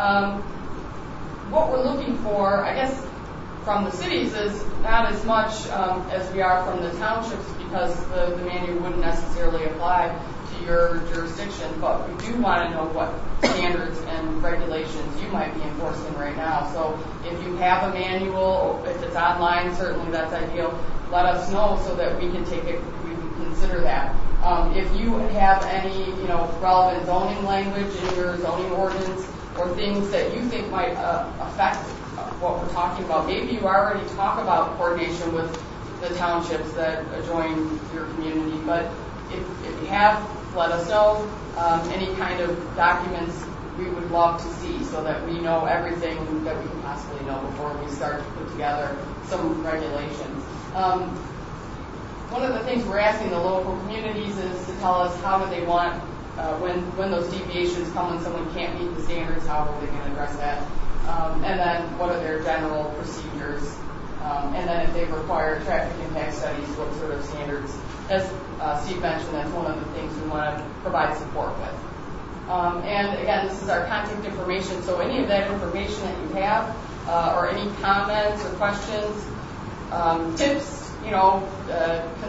what we're looking for, I guess, from the cities is not as much as we are from the townships, because the manual wouldn't necessarily apply to your jurisdiction, but we do want to know what standards and regulations you might be enforcing right now. So if you have a manual, if it's online, certainly that's ideal. Let us know so that we can consider that. If you have any, relevant zoning language in your zoning ordinance or things that you think might affect what we're talking about, maybe you already talk about coordination with the townships that adjoin your community, but if you have, let us know. Any kind of documents we would love to see so that we know everything that we can possibly know before we start to put together some regulations. One of the things we're asking the local communities is to tell us how do they want, when those deviations come and someone can't meet the standards, how are they going to address that? And then what are their general procedures? And then if they require traffic impact studies, what sort of standards? As Steve mentioned, that's one of the things we want to provide support with. And again, this is our contact information, so any of that information that you have, or any comments or questions, tips,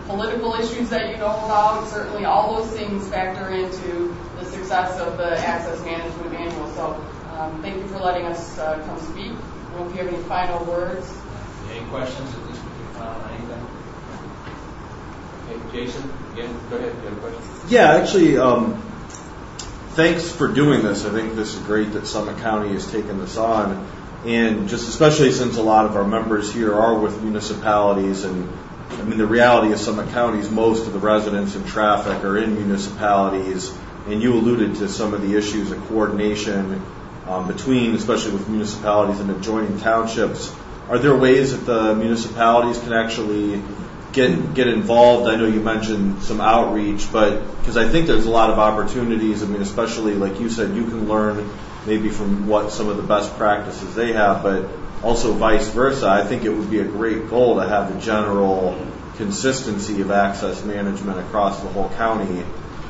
political issues that you know about. Certainly all those things factor into the success of the Access Management Manual. So thank you for letting us come speak. I don't know if you have any final words. Any questions at this particular time on anything? Okay, Jason, again, go ahead. You have a question? Yeah, actually, thanks for doing this. I think this is great that Summit County has taken this on. And just especially since a lot of our members here are with municipalities, and I mean the reality of Summit County is most of the residents and traffic are in municipalities, and you alluded to some of the issues of coordination between, especially with municipalities and adjoining townships. Are there ways that the municipalities can actually get involved? I know you mentioned some outreach, but because I think there's a lot of opportunities. I mean, especially like you said, you can learn maybe from what some of the best practices they have, but also vice versa. I think it would be a great goal to have a general consistency of access management across the whole county,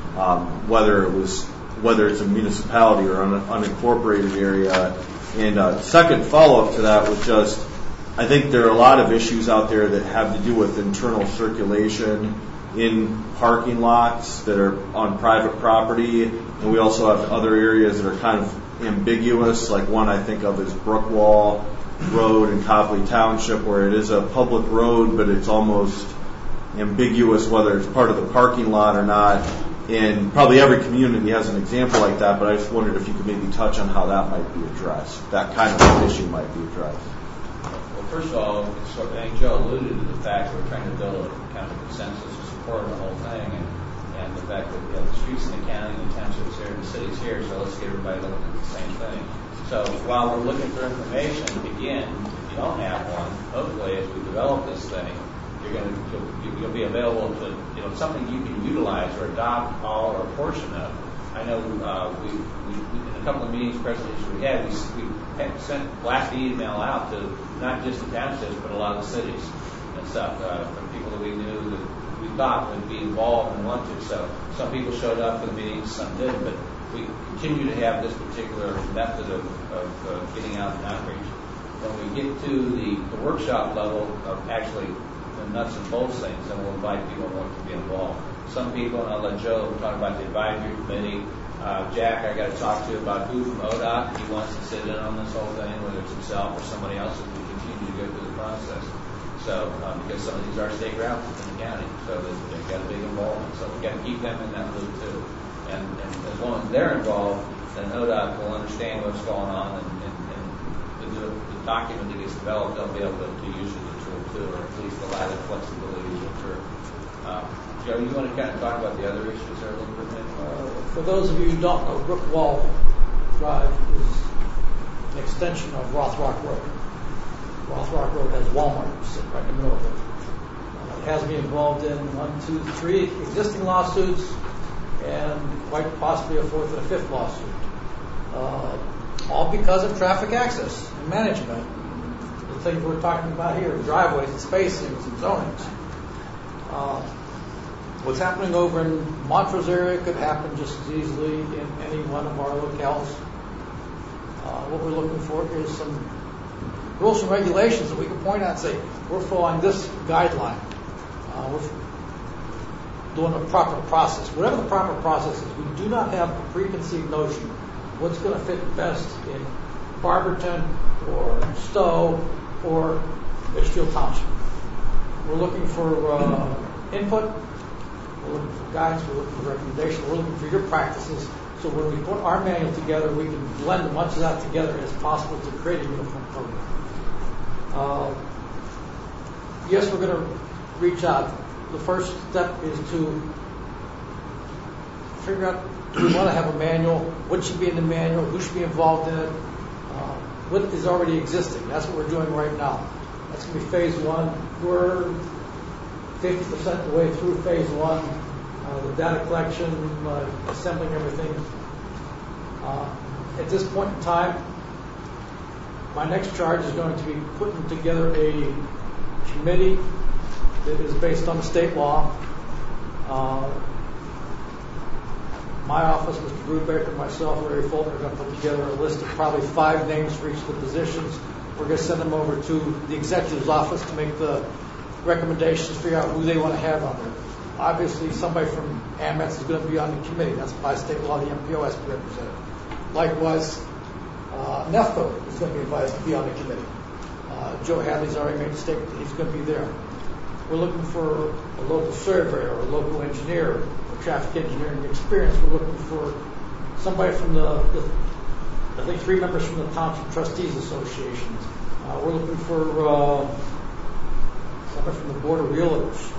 whether it's a municipality or an unincorporated area. And second follow-up to that was just, I think there are a lot of issues out there that have to do with internal circulation in parking lots that are on private property, and we also have other areas that are kind of ambiguous, like one I think of is Brookwall Road in Copley Township, where it is a public road, but it's almost ambiguous whether it's part of the parking lot or not. And probably every community has an example like that, but I just wondered if you could maybe touch on how that might be addressed, that kind of an issue might be addressed. Well, first of all, I think Joe alluded to the fact that we're trying to build a kind of consensus of support of the whole thing, and the fact that the streets in the county, the townships here, and the cities here, so let's get everybody looking at the same thing. So while we're looking for information, again, if you don't have one, hopefully as we develop this thing, you'll be available to, something you can utilize or adopt all or a portion of. I know we in a couple of meetings, presentations we had sent blast email out to not just the townships, but a lot of the cities and stuff from people that we knew that we thought would be involved and want to. So some people showed up for the meetings, some didn't, but we continue to have this particular method of getting out and outreach. When we get to the workshop level of actually the nuts and bolts things, then we'll invite people who want to be involved. Some people, and I'll let Joe talk about the advisory committee. Jack, I got to talk to about who from ODOT he wants to sit in on this whole thing, whether it's himself or somebody else as we continue to go through the process. So, because some of these are state routes in the county, so they've got a big involvement. So we've got to keep them in that loop too. And as long as they're involved, then ODOT will understand what's going on, and the document that gets developed, they'll be able to use it as a tool too, or at least allow that flexibility to occur. Joe, you want to kind of talk about the other issues there a little bit? For those of you who don't know, Brookwall Drive is an extension of Rothrock Road. Rothrock Road has Walmart sitting right in the middle of it. It has me involved in 3 existing lawsuits and quite possibly a 4th and a 5th lawsuit. All because of traffic access and management. The things we're talking about here, driveways and spacings and zonings. What's happening over in Montrose area could happen just as easily in any one of our locales. What we're looking for is some rules and regulations that we can point out and say, we're following this guideline. We're doing a proper process. Whatever the proper process is, we do not have a preconceived notion what's going to fit best in Barberton or Stowe or Litchfield Township. We're looking for input. We're looking for guidance. We're looking for recommendations. We're looking for your practices. So when we put our manual together, we can blend as much of that together as possible to create a uniform program. Yes, we're going to reach out. The first step is to figure out, do we want to have a manual? What should be in the manual? Who should be involved in it? What is already existing? That's what we're doing right now. That's going to be phase 1. We're 50% of the way through phase 1. The data collection, assembling everything. At this point in time, my next charge is going to be putting together a committee that is based on the state law. My office, Mr. Brubaker, myself, Larry Fulton, are going to put together a list of probably 5 names for each of the positions. We're going to send them over to the executive's office to make the recommendations, figure out who they want to have on there. Obviously, somebody from AMETS is going to be on the committee. That's by state law, the MPO has to be represented. Likewise, NEFCO is going to be invited to be on the committee. Joe Hadley's already made a statement that he's going to be there. We're looking for a local surveyor or a local engineer or traffic engineering experience. We're looking for somebody from I think 3 members from the Township Trustees Association. We're looking for somebody from the Board of Realtors.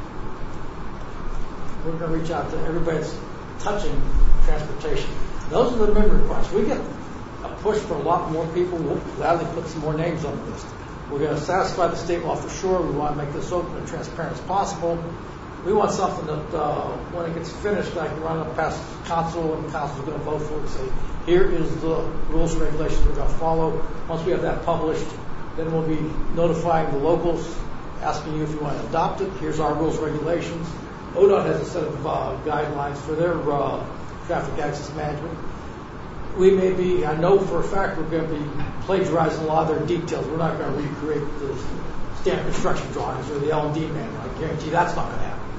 We're going to reach out to everybody that's touching transportation. Those are the member requirements. We get a push for a lot more people. We'll gladly put some more names on the list. We're going to satisfy the state law for sure. We want to make this open and transparent as possible. We want something that when it gets finished, I can run it past council, and the council is going to vote for it and say, here is the rules and regulations we're going to follow. Once we have that published, then we'll be notifying the locals, asking you if you want to adopt it. Here's our rules and regulations. ODOT has a set of guidelines for their traffic access management. We may be, I know for a fact we're going to be plagiarizing a lot of their details. We're not going to recreate the standard construction drawings or the L&D manual. I guarantee that's not going to happen.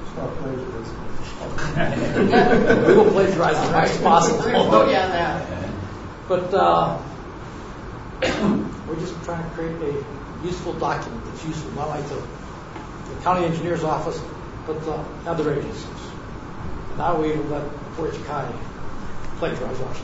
We will plagiarize as much as possible. But we're just trying to create a useful document that's useful, not like the county engineer's office, but other agencies. Now we will let Portage County plagiarize Washington.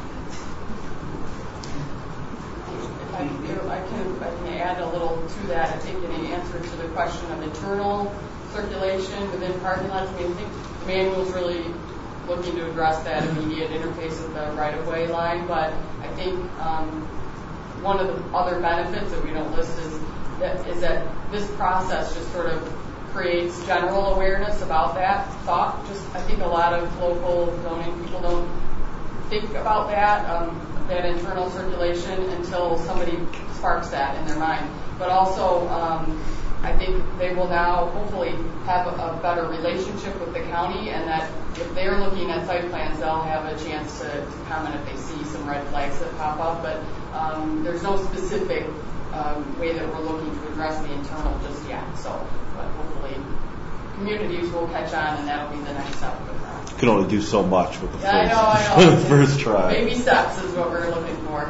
I can add a little to that. I think in answer to the question of internal circulation within parking lots, I think the manual is really looking to address that immediate interface with the right-of-way line. But I think one of the other benefits that we don't list is that this process just sort of creates general awareness about that thought. I think a lot of local zoning people don't think about that internal circulation until somebody sparks that in their mind. But also, I think they will now hopefully have a better relationship with the county, and that if they're looking at site plans, they'll have a chance to comment if they see some red flags that pop up. But there's no specific way that we're looking to address the internal just yet. But hopefully communities will catch on, and that'll be the next step with that. You can only do so much with the first try. Baby steps is what we're looking for.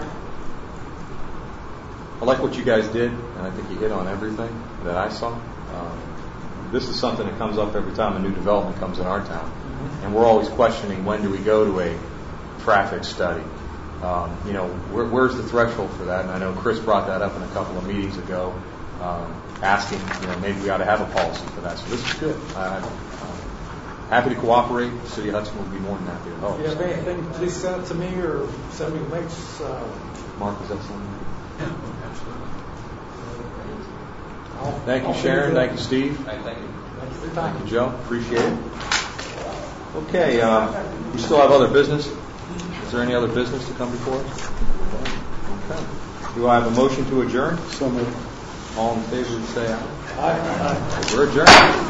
I like what you guys did, and I think you hit on everything that I saw. This is something that comes up every time a new development comes in our town, and we're always questioning when do we go to a traffic study. Where's the threshold for that? And I know Chris brought that up in a couple of meetings ago, asking, maybe we ought to have a policy for that. So this is good. I'm happy to cooperate. The City of Hudson will be more than happy to help. If you have anything, please send it to me or send me links. Mark, is that something? Thank you, Sharon. Thank you, Steve. Thank you. Thank you for your time. Thank you, Joe. Appreciate it. Okay, we still have other business. Is there any other business to come before us? Okay. Do I have a motion to adjourn? So moved. All in favor, say aye. Aye. We're adjourned.